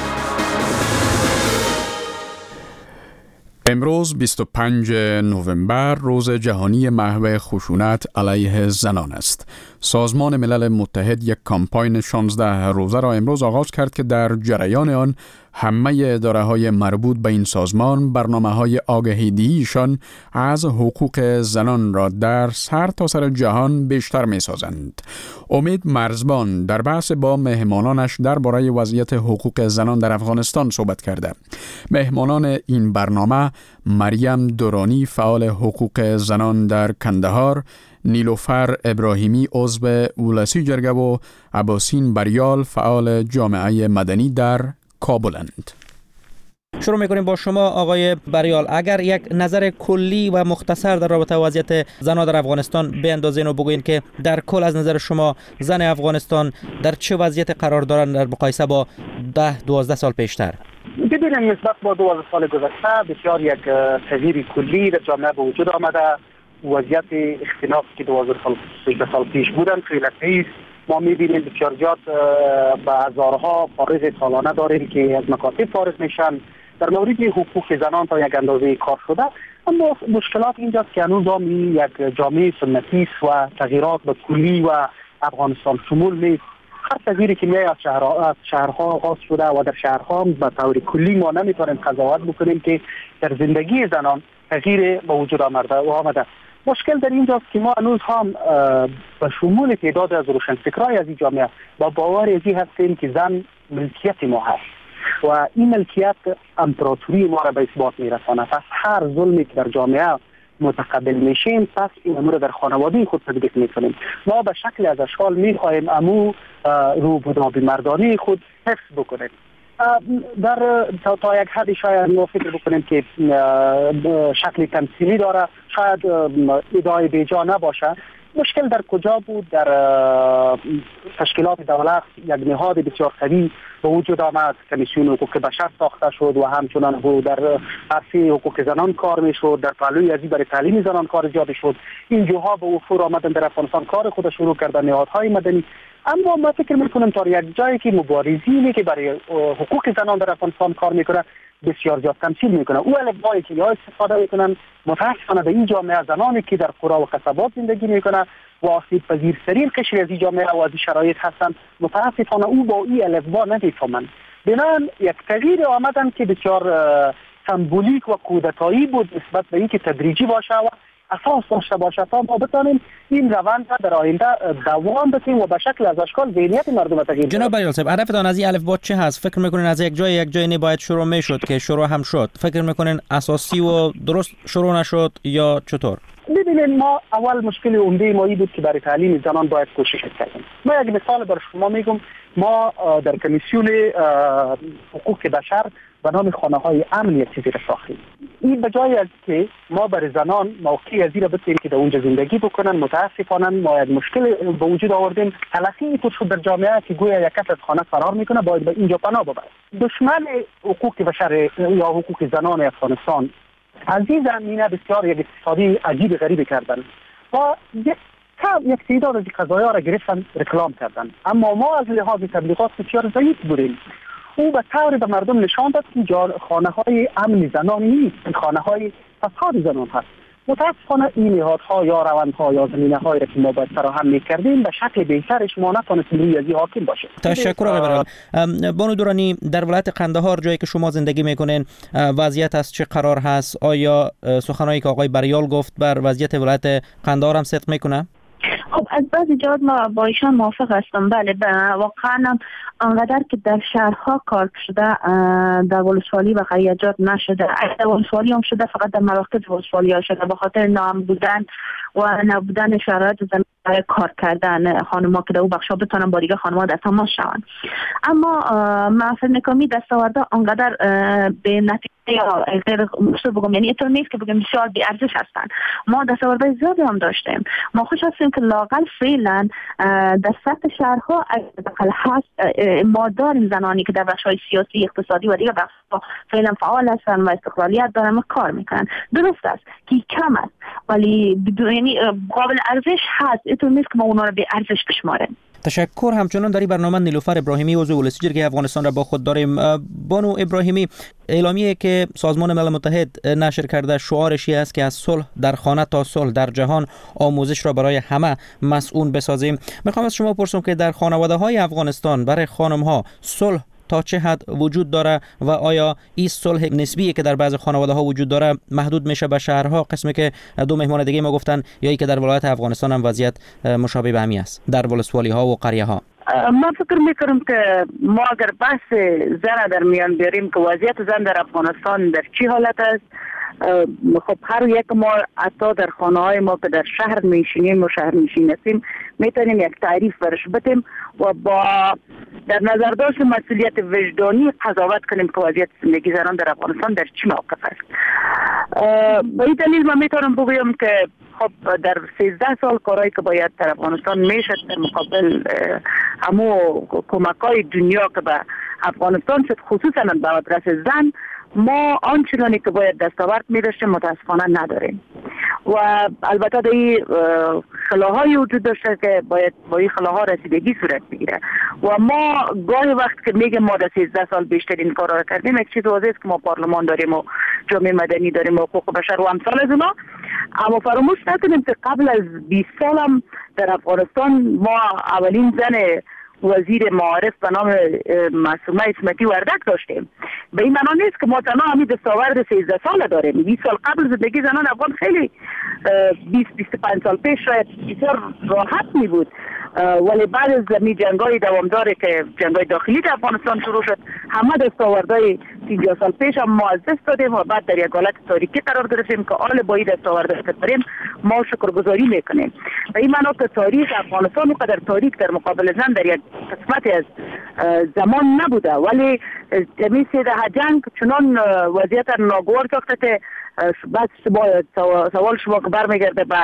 امروز بیست و پنجم نوامبر روز جهانی محو خشونت علیه زنان است. سازمان ملل متحد یک کامپاین شانزده روزه را امروز آغاز کرد که در جریان آن همه اداره‌های مربوط به این سازمان برنامه‌های آگاهی‌دهیشان از حقوق زنان را در سر تا سر جهان بیشتر می‌سازند. امید مرزبان در بحث با مهمانانش درباره وضعیت حقوق زنان در افغانستان صحبت کرده. مهمانان این برنامه مریم دورانی فعال حقوق زنان در کندهار، نیلوفر ابراهیمی عضو اولسی جرگه و عباسین بریال فعال جامعه مدنی در کابلند. شروع میکنیم با شما آقای بریال. اگر یک نظر کلی و مختصر در رابطه وضعیت زنان در افغانستان بیندازین و بگوین که در کل از نظر شما زن افغانستان در چه وضعیت قرار دارند در مقایسه با ده دوازده سال پیشتر؟ ببینیم نسبت با دوازده سال گذشته بسیار یک تغییر کلی در جامعه به وجود آمده. وضعیت اختلاف که دوازده سال پیش بودن خیلی ما می‌بینیم بسیار زیاد به هزارها فارغ سالانه داریم که از مکاتب فارغ میشن. در مورد حقوق زنان تا یک اندازه کار شده، اما مشکلات اینجاست که هنوز هم یک جامعه سنتی است و تغییرات به کلی و افغانستان شمول نیست. هر تغییری که میاد از شهرها از شهرها آغاز شده و در شهرها به طور کلی ما نمیتونیم قضاوت بکنیم که در زندگی زنان تغییر به وجود آمده و آمده. مشکل در اینجاست که ما هنوز هم به شمول تعداد از روشنفکرای از این جامعه با باور ازی هستیم که زن ملکیت ما هست و این ملکیت امپراتوری ما را به اثبات میرسانه. پس هر ظلمی که در جامعه متقبل میشیم پس این امور در خانواده خود تطبیق میکنیم. ما به شکل از اشکال میخواهیم امو روبوداب مردانه خود حفظ بکنیم. در تا, تا یک حدی شاید ما فکر بکنیم که شکل تمثیلی داره، شاید ادعای بیجا نباشه. مشکل در کجا بود؟ در تشکیلات دولت یک نهاد بسیار قوی به وجود آمد، کمیسیون حقوق بشر ساخته شد و همچنان بود در عرصه حقوق زنان کار میشد، در پهلوی ازی برای تعلیم زنان کار زیاد شد. این جوها به وفور آمدن در افغانستان کار خود شروع کردن، نهادهای مدنی. اما ما فکر میکنم تا یک جایی که مبارزینی که برای حقوق زنان در افغانستان کار میکنه بسیار زیاد تمثیل میکنه. او الفبایی که یا استفاده میکنن متاسفانه به این جامعه زنانی که در قرى و قصبات زندگی میکنه و آسیب پذیرترین قشر از این جامعه و از این شرایط هستن، متاسفانه او با این الفبا نمیفهمن. بنابراین یک تغییر آمدن که بسیار سمبولیک و کودتایی بود نسبت به اینکه تدریجی باشه و اساس داشته باشه تا ما بتانیم این روند را در آینده دوام بدیم و به شکل از اشکال ذهنیت مردم تغییر. جناب بریال صاحب، هدفتان از این الفبا چه هست؟ فکر میکنین از یک جای یک جای نباید شروع میشد که شروع هم شد؟ فکر میکنین اساسی و درست شروع نشد یا چطور؟ ببینید ما اول مشکل عمده ما بود که برای تعلیم زنان باید کوشش کنیم. ما یک مثال برای شما میگم. ما در کمیسیون حقوق بشر به نام خانه‌های امن یک چیزی را ساختیم. این به جای از که ما برای زنان موقعی از این را بتیم که در اونجا زندگی بکنن، متاسفانه ما یک مشکل به وجود آوردیم. تلقی اینطور شد در جامعه که گویا یک کس از خانه فرار میکنه باید به اینجا پناه ببره. دشمن حقوق بشر یا حقوق زنان افغانستان از این زمینه بسیار یک اقتصادی عجیب غریب کردن و یک یک تعداد از قضایا را گرفتن رکلام کردن. اما ما از لحاظ تبلیغات بسیار ضعیف بودیم. او به طور به مردم نشان داد که خانه های امن زنان نیست، خانه های فساد زنان هست. متاسفانه این نهادها یا روندها یا زمینه هایی که ما باید فراهم می‌کردیم به شکل بهترش ما نتونستیم روی ازی حاکم باشه. تشکر آقای بریال. بانو دورانی، در ولایت قندهار جایی که شما زندگی میکنین وضعیت از چه قرار هست؟ آیا سخنانی که آقای بریال گفت بر وضعیت ولایت قندهار هم صدق میکنه؟ خب از بعضی جهات ما با ایشان موافق هستم. بله واقعا انقدر که در شهرها کار شده در ولسوالی و خیاجات نشده. در ولسوالی هم شده فقط در مراکز ولسوالی ها شده به خاطر نام بودن و نبودن شرایط زمین برای کار کردن خانم‌ها که در اون بخشا بتونن با دیگه خانم‌ها در تماس شوند. اما من فکر می‌کنم دستاوردها انقدر به نتیجه یا غیر مشتر بگم، یعنی اینطور نیست که بگم بسیار بی ارزش هستن. ما دستاوردهای زیادی هم داشتیم. ما خوش هستیم که لاقل فعلا در سطح شهرها اقل هست ما داریم زنانی که در بخش‌های سیاسی، اقتصادی و دیگه بخش‌ها فعلا فعال هستن و استقلالیت دارن و کار میکنن. درست است که کم است ولی یعنی قابل ارزش هست. اینطور نیست که ما اونا رو به ارزش بشماریم. تشکر. همچنان در این برنامه نیلوفر ابراهیمی عضو ولسی جرگه افغانستان را با خود داریم. بانو ابراهیمی، اعلامیه که سازمان ملل متحد نشر کرده شعارش است که از صلح در خانه تا صلح در جهان آموزش را برای همه مسئول بسازیم. میخوام از شما پرسم که در خانواده‌های افغانستان برای خانم‌ها صلح تا چه حد وجود داره و آیا این صلح نسبی که در بعض خانواده ها وجود داره محدود میشه به شهرها، قسمی که دو مهمان دیگه ما گفتن، یا ای که در ولایت افغانستان هم وضعیت مشابه به همین است در ولسوالی ها و قریه ها؟ من فکر میکنم که ما اگر بحث زن در میان بیاریم که وضعیت زن در افغانستان در چی حالت است، خب هر یک ما حتی در خانه های ما که در شهر میشینیم و شهر میشین هستیم میتونیم یک تعریف برش بدیم و با در نظر داشت مسئولیت وجدانی قضاوت کنیم که وضعیت زندگی زنان در افغانستان در چی موقف است. به این دلیل من میتونم بگویم که خب در سیزده سال کارهایی که باید در افغانستان میشد در مقابل همو کمک‌های دنیا که به افغانستان شد خصوصا به آدرس زن، ما آنچنانی که باید دستاورد می‌داشتیم متاسفانه نداریم و البته در این خلاهای وجود داشته که باید با این خلاها رسیدگی صورت بگیره و ما گاهی وقت که میگه ما در سیزده سال بیشتر این کارا رو کردیم، یک چیز واضحه است که ما پارلمان داریم و جامعه مدنی داریم و حقوق بشر و امثال از اونا، اما فراموش نکنیم که قبل از بیست سال هم در افغانستان ما اولین زن وزیر معارف به نام معصومه اسمتی وردک داشتیم. به این معنا نیست که ما تنها همین دستاورد سیزده ساله داریم. بیست سال قبل زندگی زنان افغان خیلی بیست بیست و پنج سال پیش شاید بسیار راحت می بود، ولی بعد از زمین جنگای دوامداره که جنگای داخلی در افغانستان شروع شد، همه دستاوردهای پنجاه سال پیش هم ما از دست دادیم و بعد در یک حالت تاریکی قرار گرفتیم که آل با این دستاوردهای که داریم ما شکرگزاری میکنیم. به این معنا که تاریخ افغانستان قدر تاریک در مقابل زن در یک قسمت از زمان نبوده، ولی جمعی سیده جنگ چنان وضعیت ناگوار ساخته که بعد سوال شما که برمیگرده به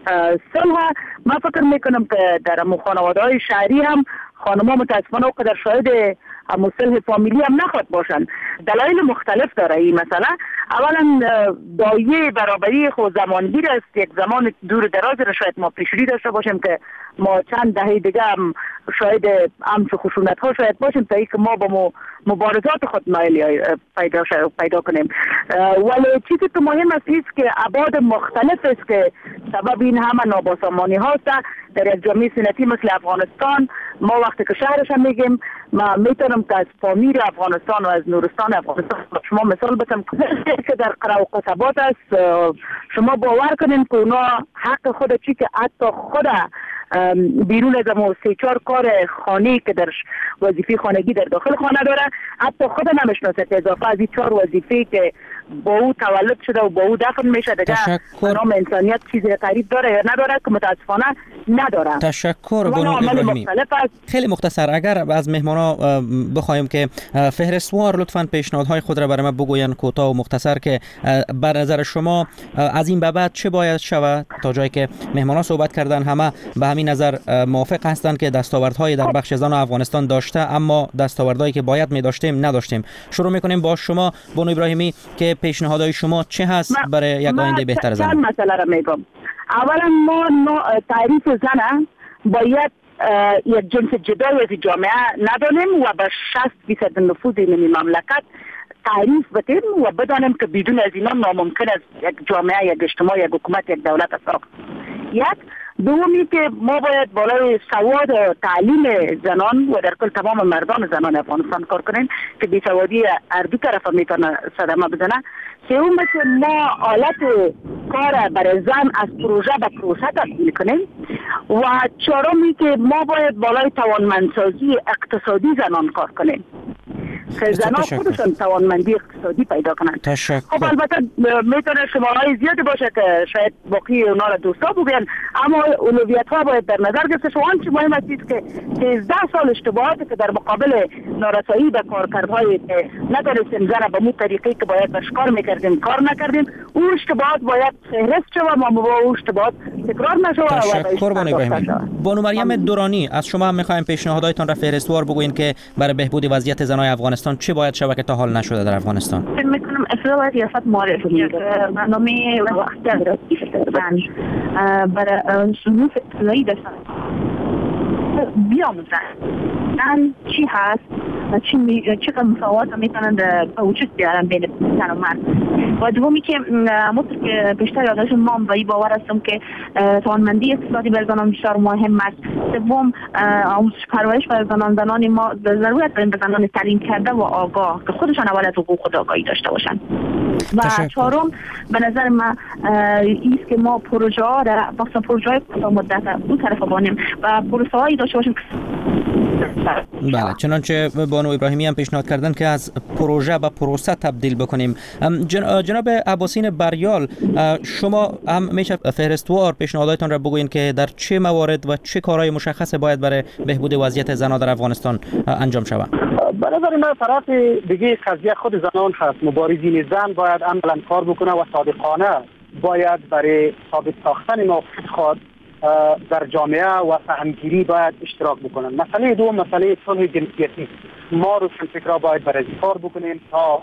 صلح، من فکر میکنم که در خانواده های شهری هم خانم‌ها متاسفانه قدر شاهد صلح فامیلی هم نخواد باشن. دلایل مختلف داره این مسئله. اولا دایه برابری خود زمانگیر است. یک زمان دور دراز را شاید ما پیش‌روی داشته باشیم که ما چند دهه دیگه هم شاید امس خشونت ها شاید باشیم تا اینکه ما با مبارزات خود نایلی پیدا پیدا کنیم. ولی چیزی که مهم است است که ابعاد مختلف است که سبب این همه نابسامانی هاست. در یک جامعه سنتی مثل افغانستان ما وقتی که شهرش هم میگیم، ما میتونم که از پامیر افغانستان و از نورستان افغانستان شما مثال بزنم که در قرا و قصبات است. شما باور کنین که اونا حق خود چی که حتی خود بیرون از اون سه چهار کار خانه‌ای که در وظیفه خانگی در داخل خانه داره حتی خود نمیشناسه، اضافه از این چهار وظیفه که با او تولد شده و با او دفن میشه دیگه نام انسانیت چیزی تعریف داره یا نداره که متاسفانه نداره. تشکر بانو ابراهیمی. خیلی مختصر اگر از مهمانا بخوایم که فهرستوار لطفاً پیشنهادهای خود را برای ما بگوین کوتاه و مختصر که بر نظر شما از این به بعد چه باید شود، تا جایی که مهمانا صحبت کردن همه به همین نظر موافق هستند که دستاوردهای در بخش زن افغانستان داشته اما دستاوردهایی که باید می داشتیم نداشتیم. شروع میکنیم با شما بانو ابراهیمی که پیشنهادهای شما چه هست برای یک آینده بهتر زن؟ من مسئله را میگم. اولا ما تعریف زن باید یک جنس جدایی از جامعه ندانیم و به شصت درصد نفوذ این مملکت تعریف بدیم و بدانیم که بدون از اینا ناممکن است یک جامعه، یک اجتماع، یک حکومت، یک دولت ساخت. یک دومی که ما باید بالای سواد و تعلیم زنان و در کل تمام مردان زنان افغانستان کار کنیم که بیسوادی هر دو طرف میتونه صدمه بزنه. سوم که ما آلت کار برای زن از پروژه به پروسه تبدیل کنیم و چهارمی که ما باید بالای توانمندسازی اقتصادی زنان کار کنیم که زنان خودشون توانمندی اقتصادی پیدا کنند. خب البته میتونه شمارهای زیادی باشه که شاید باقی اونا را دوستا بگن، اما اولویت ها باید در نظر گرفته شد. آنچه مهم است که سیزده سال اشتباهاتی که در مقابل نارسایی به کارکردهای که ندانستیم زن به مو طریقی که باید بشکار میکردیم کار نکردیم، اون اشتباهات باید فهرست شود و ما با اون اشتباهات تکرار نشود. تشکر بانو ابراهیمی. بانو مریم دورانی، از شما هم میخوایم پیشنهاداتتان را فهرستوار بگوین که برای بهبود وضعیت زنای افغانستان چه باید شود که تا حال نشده در افغانستان. فکر میکنم اصلا ریاست معرفی برنامه وقت برای صنوف اطلاعی داشتن بیاموزن زن چی هست و چی می... چقدر مساوات میتونن به وجود بیارن بین زن و مرد. و دومی که همونطور که بیشتر یادداشت ما به این باور هستم که توانمندی اقتصادی برای زنان بسیار مهم است. سوم آموزش پرورش برای زنان زنان ما ضرورت داریم به زنان تعلیم کرده و آگاه که خودشان اول از حقوق خود آگاهی داشته باشن. و چهارم به نظر من ایست که ما پروژه ها را بخصوصا پروژه های کوتاه مدت دو طرفه بانیم و پروسه هایی داشته باشیم. بله، چنانچه بانو ابراهیمی هم پیشنهاد کردن که از پروژه به پروسه تبدیل بکنیم. جناب عباسین بریال، شما هم میشه فهرستوار پیشنهاداتتان را بگوین که در چه موارد و چه کارهای مشخص باید برای بهبود وضعیت زنان در افغانستان انجام شود؟ به نظر من طرف دیگه قضیه خود زنان هست. مبارزین زن باید عملاً کار بکنه و صادقانه باید برای ثابت ساختن موقف خود در جامعه و فهمگیری باید اشتراک بکنن. مسئله دوم مسئله صلح جنسیتی. ما روشنفکرها باید برای کار بکنیم تا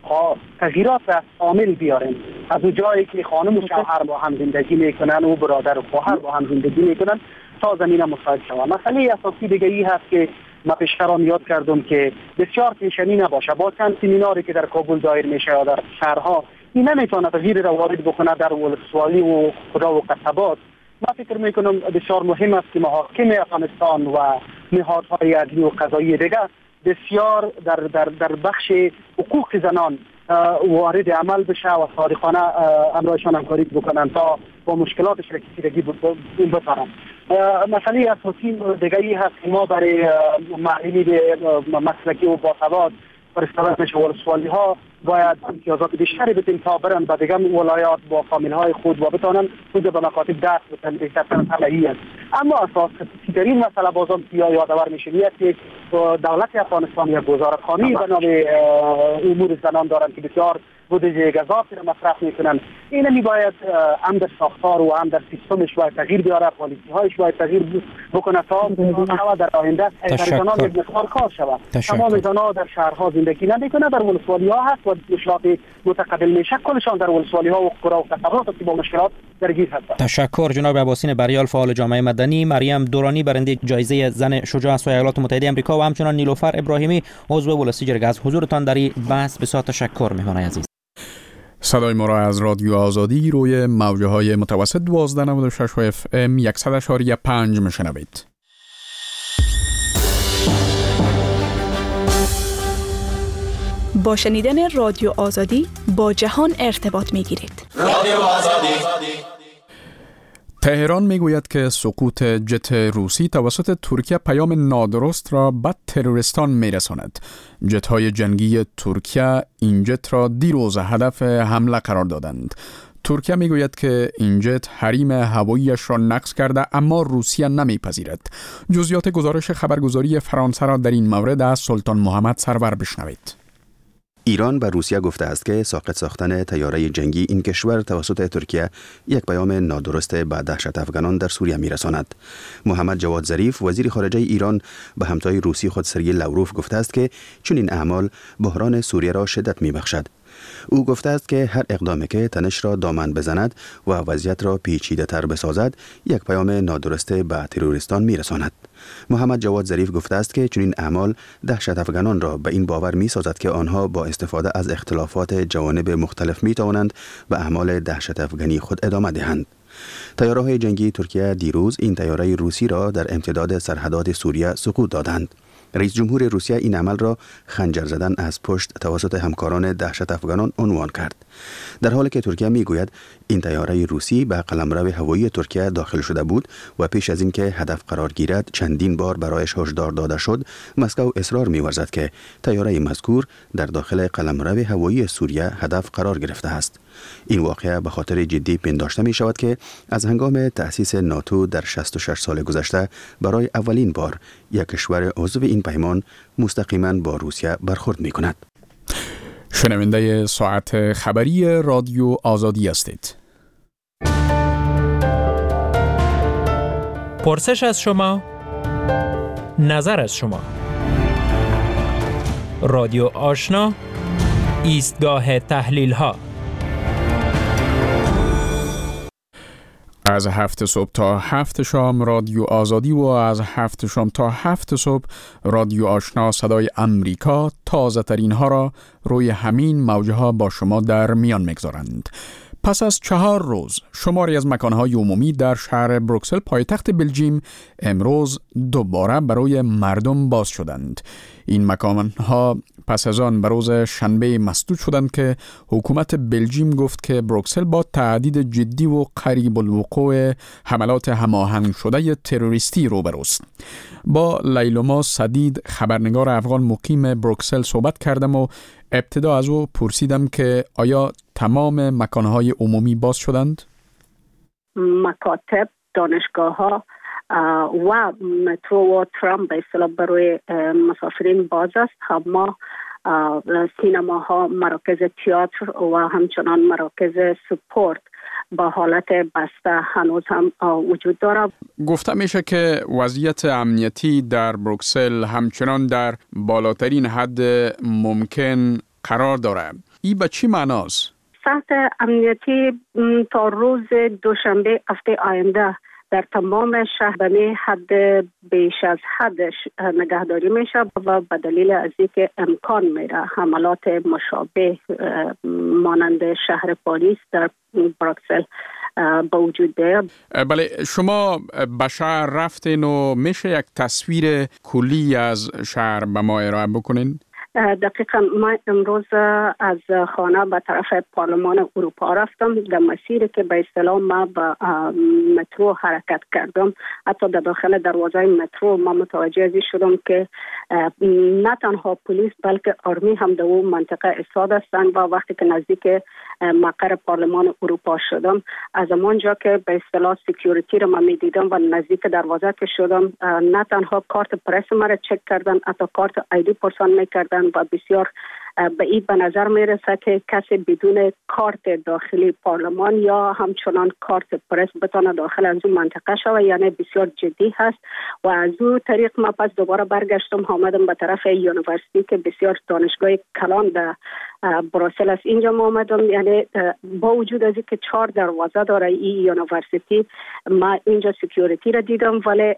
تغییرات را عامل بیاریم. از اون جایی که خانم و شوهر با هم زندگی میکنن و برادر و خواهر با هم زندگی میکنن تا زمینه مساعد شود. مسئله اساسی دیگه ای هست که ما پیشتران یاد کردم که بسیار پیشنی نباشه. با چند سمیناری که در کابل دایر میشه یا در شهرها این نمیتونه تغییر را وارد بکنه در ولسوالی و خدا و قصبات. ما فکر میکنم بسیار مهم است که محاکم افغانستان و نهادهای عدلی و قضایی دیگه بسیار در در در بخش حقوق زنان وارد عمل بشه و صادقانه امرایشان همکاری بکنن تا با مشکلاتش رسیدگی بتونن. مسئله اساسی دیگه ای هست که ما برای معلمی مسلکی و باسواد فرستادن میشه ولسوالی ها باید امتیازات بیشتری بدیم تا برن به دیگه ولایات با فامیل های خود و بتونن خود به مکاتب دست بتن بهترین طلایی است. اما اساسی ترین مسئله بازم یادآور میشه که دولت افغانستان یک گزارشخانه به نام امور زنان دارن که بسیار بودجه گزافی را مصرف میکنن. این می باید هم در ساختار و هم در سیستمش باید تغییر بیاره، پالیسی هایش باید تغییر بکنه تا در آینده زنان یک مقدار کار شود. تمام زنان در شهرها زندگی نمیکنه، در ولسوالی ها هست و مشکلات متقابل میشه کلشان در ولسوالی ها و قرا و قصبات که با مشکلات درگیر هستند. تشکر جناب عباسین بریال، فعال جامعه مدنی، مریم دورانی برنده جایزه زن شجاع از ایالات متحده آمریکا و همچنان نیلوفر ابراهیمی عضو ولسی جرگه از حضورتان در این بحث بسیار تشکر می‌کنم عزیز. صدای ما را از رادیو آزادی روی موجه های متوسط دوازده نود و شش اف ام صد و اشاری پنج میشنوید. با شنیدن رادیو آزادی با جهان ارتباط میگیرید. رادیو آزادی. تهران میگوید که سقوط جت روسی توسط ترکیه پیام نادرست را به تروریستان میرساند. جت‌های جنگی ترکیه این جت را دیروز هدف حمله قرار دادند. ترکیه میگوید که این جت حریم هواییش را نقض کرده اما روسیه نمیپذیرد. جزئیات گزارش خبرگزاری فرانسه را در این مورد از سلطان محمد سرور بشنوید. ایران به روسیه گفته است که ساقط ساختن طیاره جنگی این کشور توسط ترکیه یک پیام نادرست به دهشت افغانان در سوریه میرساند. محمد جواد ظریف وزیر خارجه ایران به همتای روسی خود سرگئی لاوروف گفته است که چنین اعمال بحران سوریه را شدت میبخشد. او گفته است که هر اقدامی که تنش را دامن بزند و وضعیت را پیچیده تر بسازد یک پیام نادرست به تروریستان میرساند. محمد جواد ظریف گفته است که چنین اعمال دهشت افغانان را به این باور می سازد که آنها با استفاده از اختلافات جوانب مختلف می توانند به اعمال دهشت افغانی خود ادامه دهند. طیاره‌های جنگی ترکیه دیروز این طیاره روسی را در امتداد سرحدات سوریه سقوط دادند. رئیس جمهور روسیه این عمل را خنجر زدن از پشت توسط همکاران دهشت افغانان عنوان کرد. در حالی که ترکیه میگوید این طیاره روسی به قلمرو هوایی ترکیه داخل شده بود و پیش از اینکه هدف قرار گیرد چندین بار برایش هشدار داده شد، مسکو اصرار می‌ورزد که طیاره مذکور در داخل قلمرو هوایی سوریه هدف قرار گرفته است. این واقعه به خاطر جدی پنداشته می شود که از هنگام تأسیس ناتو در شصت و شش سال گذشته برای اولین بار یک کشور عضو این پیمان مستقیما با روسیه برخورد می کند. شنونده ساعت خبری رادیو آزادی هستید. پرسش از شما، نظر از شما. رادیو آشنا، ایستگاه تحلیل ها. از هفت صبح تا هفت شام رادیو آزادی و از هفت شام تا هفت صبح رادیو آشنا صدای امریکا تازه ترین ها را روی همین موجه ها با شما در میان میگذارند. پس از چهار روز شماری از مکانهای عمومی در شهر بروکسل پایتخت بلژیم امروز دوباره برای مردم باز شدند. این مکانها پس از آن به روز شنبه مسدود شدند که حکومت بلژیم گفت که بروکسل با تهدید جدی و قریب الوقوع حملات هماهنگ شده تروریستی روبروست. با لیلما سدید خبرنگار افغان مقیم بروکسل صحبت کردم و ابتدا از او پرسیدم که آیا تمام مکانهای عمومی باز شدند؟ مکاتب، دانشگاه ها و مترو و ترام به اصطلاح برای مسافرین باز است، اما سینماها، مراکز تئاتر و همچنان مراکز سپورت با حالت بسته هنوز هم وجود دارد. گفته میشه که وضعیت امنیتی در بروکسل همچنان در بالاترین حد ممکن قرار دارد. این به چی معناست؟ سطح امنیتی تا روز دوشنبه هفته آینده در تمام شهر به حد بیش از حدش نگهداری میشه و به دلیل از اینکه امکان میره حملات مشابه مانند شهر پاریس در بروکسل با وجود بیاد. بله، شما به شهر رفتین و میشه یک تصویر کلی از شهر به ما ارائه بکنین؟ دقیقا من امروز از خانه به طرف پارلمان اروپا رفتم. در مسیری که به اصطلاح ما به مترو حرکت کردم، حتی در داخل دروازه مترو ما متوجه ازی شدم که نه تنها پلیس بلکه آرمی هم در اون منطقه ایستاده هستند و وقتی که نزدیک مقر پارلمان اروپا شدم، از همانجا که به اصطلاح سکیوریتی رو من میدیدم و نزدیک دروازه که شدم، نه تنها کارت پرس مرا چک کردن، حتی کارت آیدی پرسان میکردن و بسیار به این به نظر میرسه که کسی بدون کارت داخلی پارلمان یا همچنان کارت پرس بتونه داخل از اون منطقه شوه، یعنی بسیار جدی هست. و از اون طریق ما پس دوباره برگشتم آمدم به طرف یونیورسیتی که بسیار دانشگاه کلان در بروکسل است. اینجا ما آمدم، یعنی با وجود از اینکه چهار دروازه داره این یونیورسیتی، ما اینجا سکیوریتی را دیدم، ولی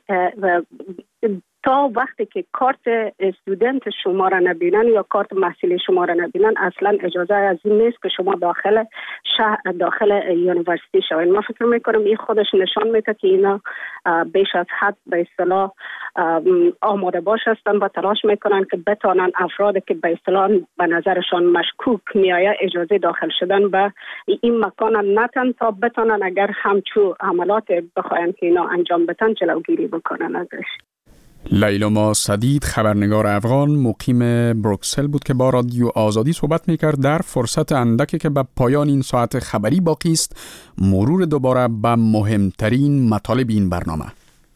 تا وقتی که کارت استودنت شما را نبینن یا کارت محصولی شما را نبینن اصلا اجازه از این نیست که شما داخل شهر داخل یونیورسیتی شوید. من فکر میکنم این خودش نشان میده که اینا بیش از حد به اصطلاح آماده باش هستن و تلاش میکنن که بتانن افرادی که به اصطلاح به نظرشان مشکوک میآید اجازه داخل شدن به این مکان نتن تا بتانن اگر همچو عملات بخواین که اینا انجام بدن جلوگیری بکنن ازش. لیلما سدید خبرنگار افغان مقیم بروکسل بود که با رادیو آزادی صحبت میکرد در فرصت اندکی که به پایان این ساعت خبری باقی است. مرور دوباره به مهمترین مطالب این برنامه.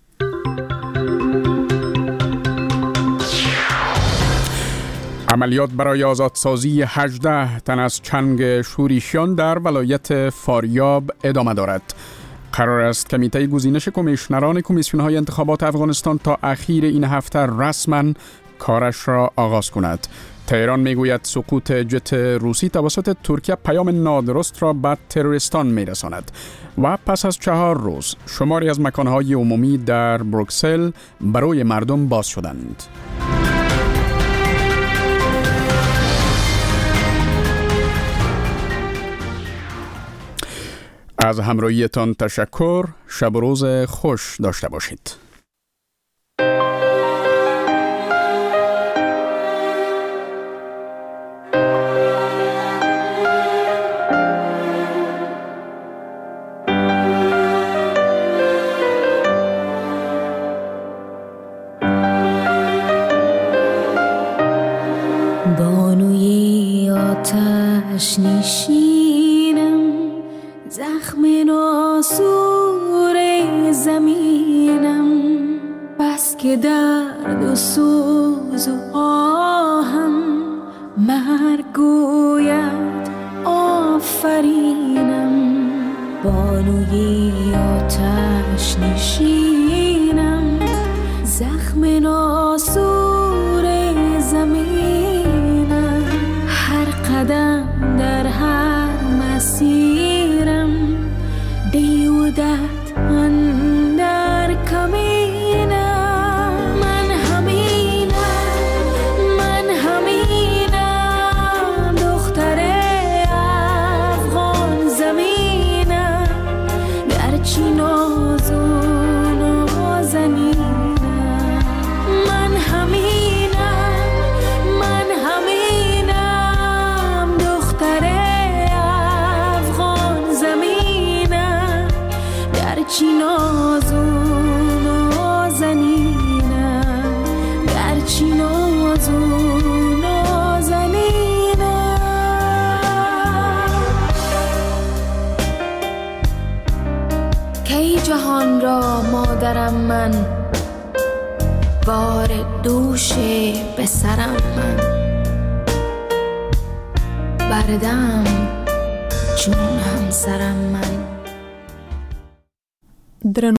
عملیات برای آزادسازی هجده تن از چنگ شوریشیان در ولایت فاریاب ادامه دارد. قرار است کمیته گزینش کمیشنران کمیسیون‌های انتخابات افغانستان تا اخیر این هفته رسما کارش را آغاز کند. تهران میگوید سقوط جت روسی توسط ترکیه پیام نادرست را به تروریستان میرساند. و پس از چهار روز شماری از مکانهای عمومی در بروکسل برای مردم باز شدند. از همراهیتان تشکر. شب و روز خوش داشته باشید. بانوی آتش نشینم، زخم ناسور زمینم، بس که درد و سوز و آهم مرگ گوید آفرینم. بانوی آتش نشینم، زخم ناسور زمینم، هر قدم در هر مسیرم دیودت اندر کمینم. من همینم، من همینم، دختر افغان زمینم، گرچه ناز و نازنینم. من همینم، من همینم، دختر افغان زمینم، گرچه ناز و نازنینم، گرچه ناز و نازنینم. کی جهان را مادرم من، بار دوش به سرم من، بردم چون همسرم من.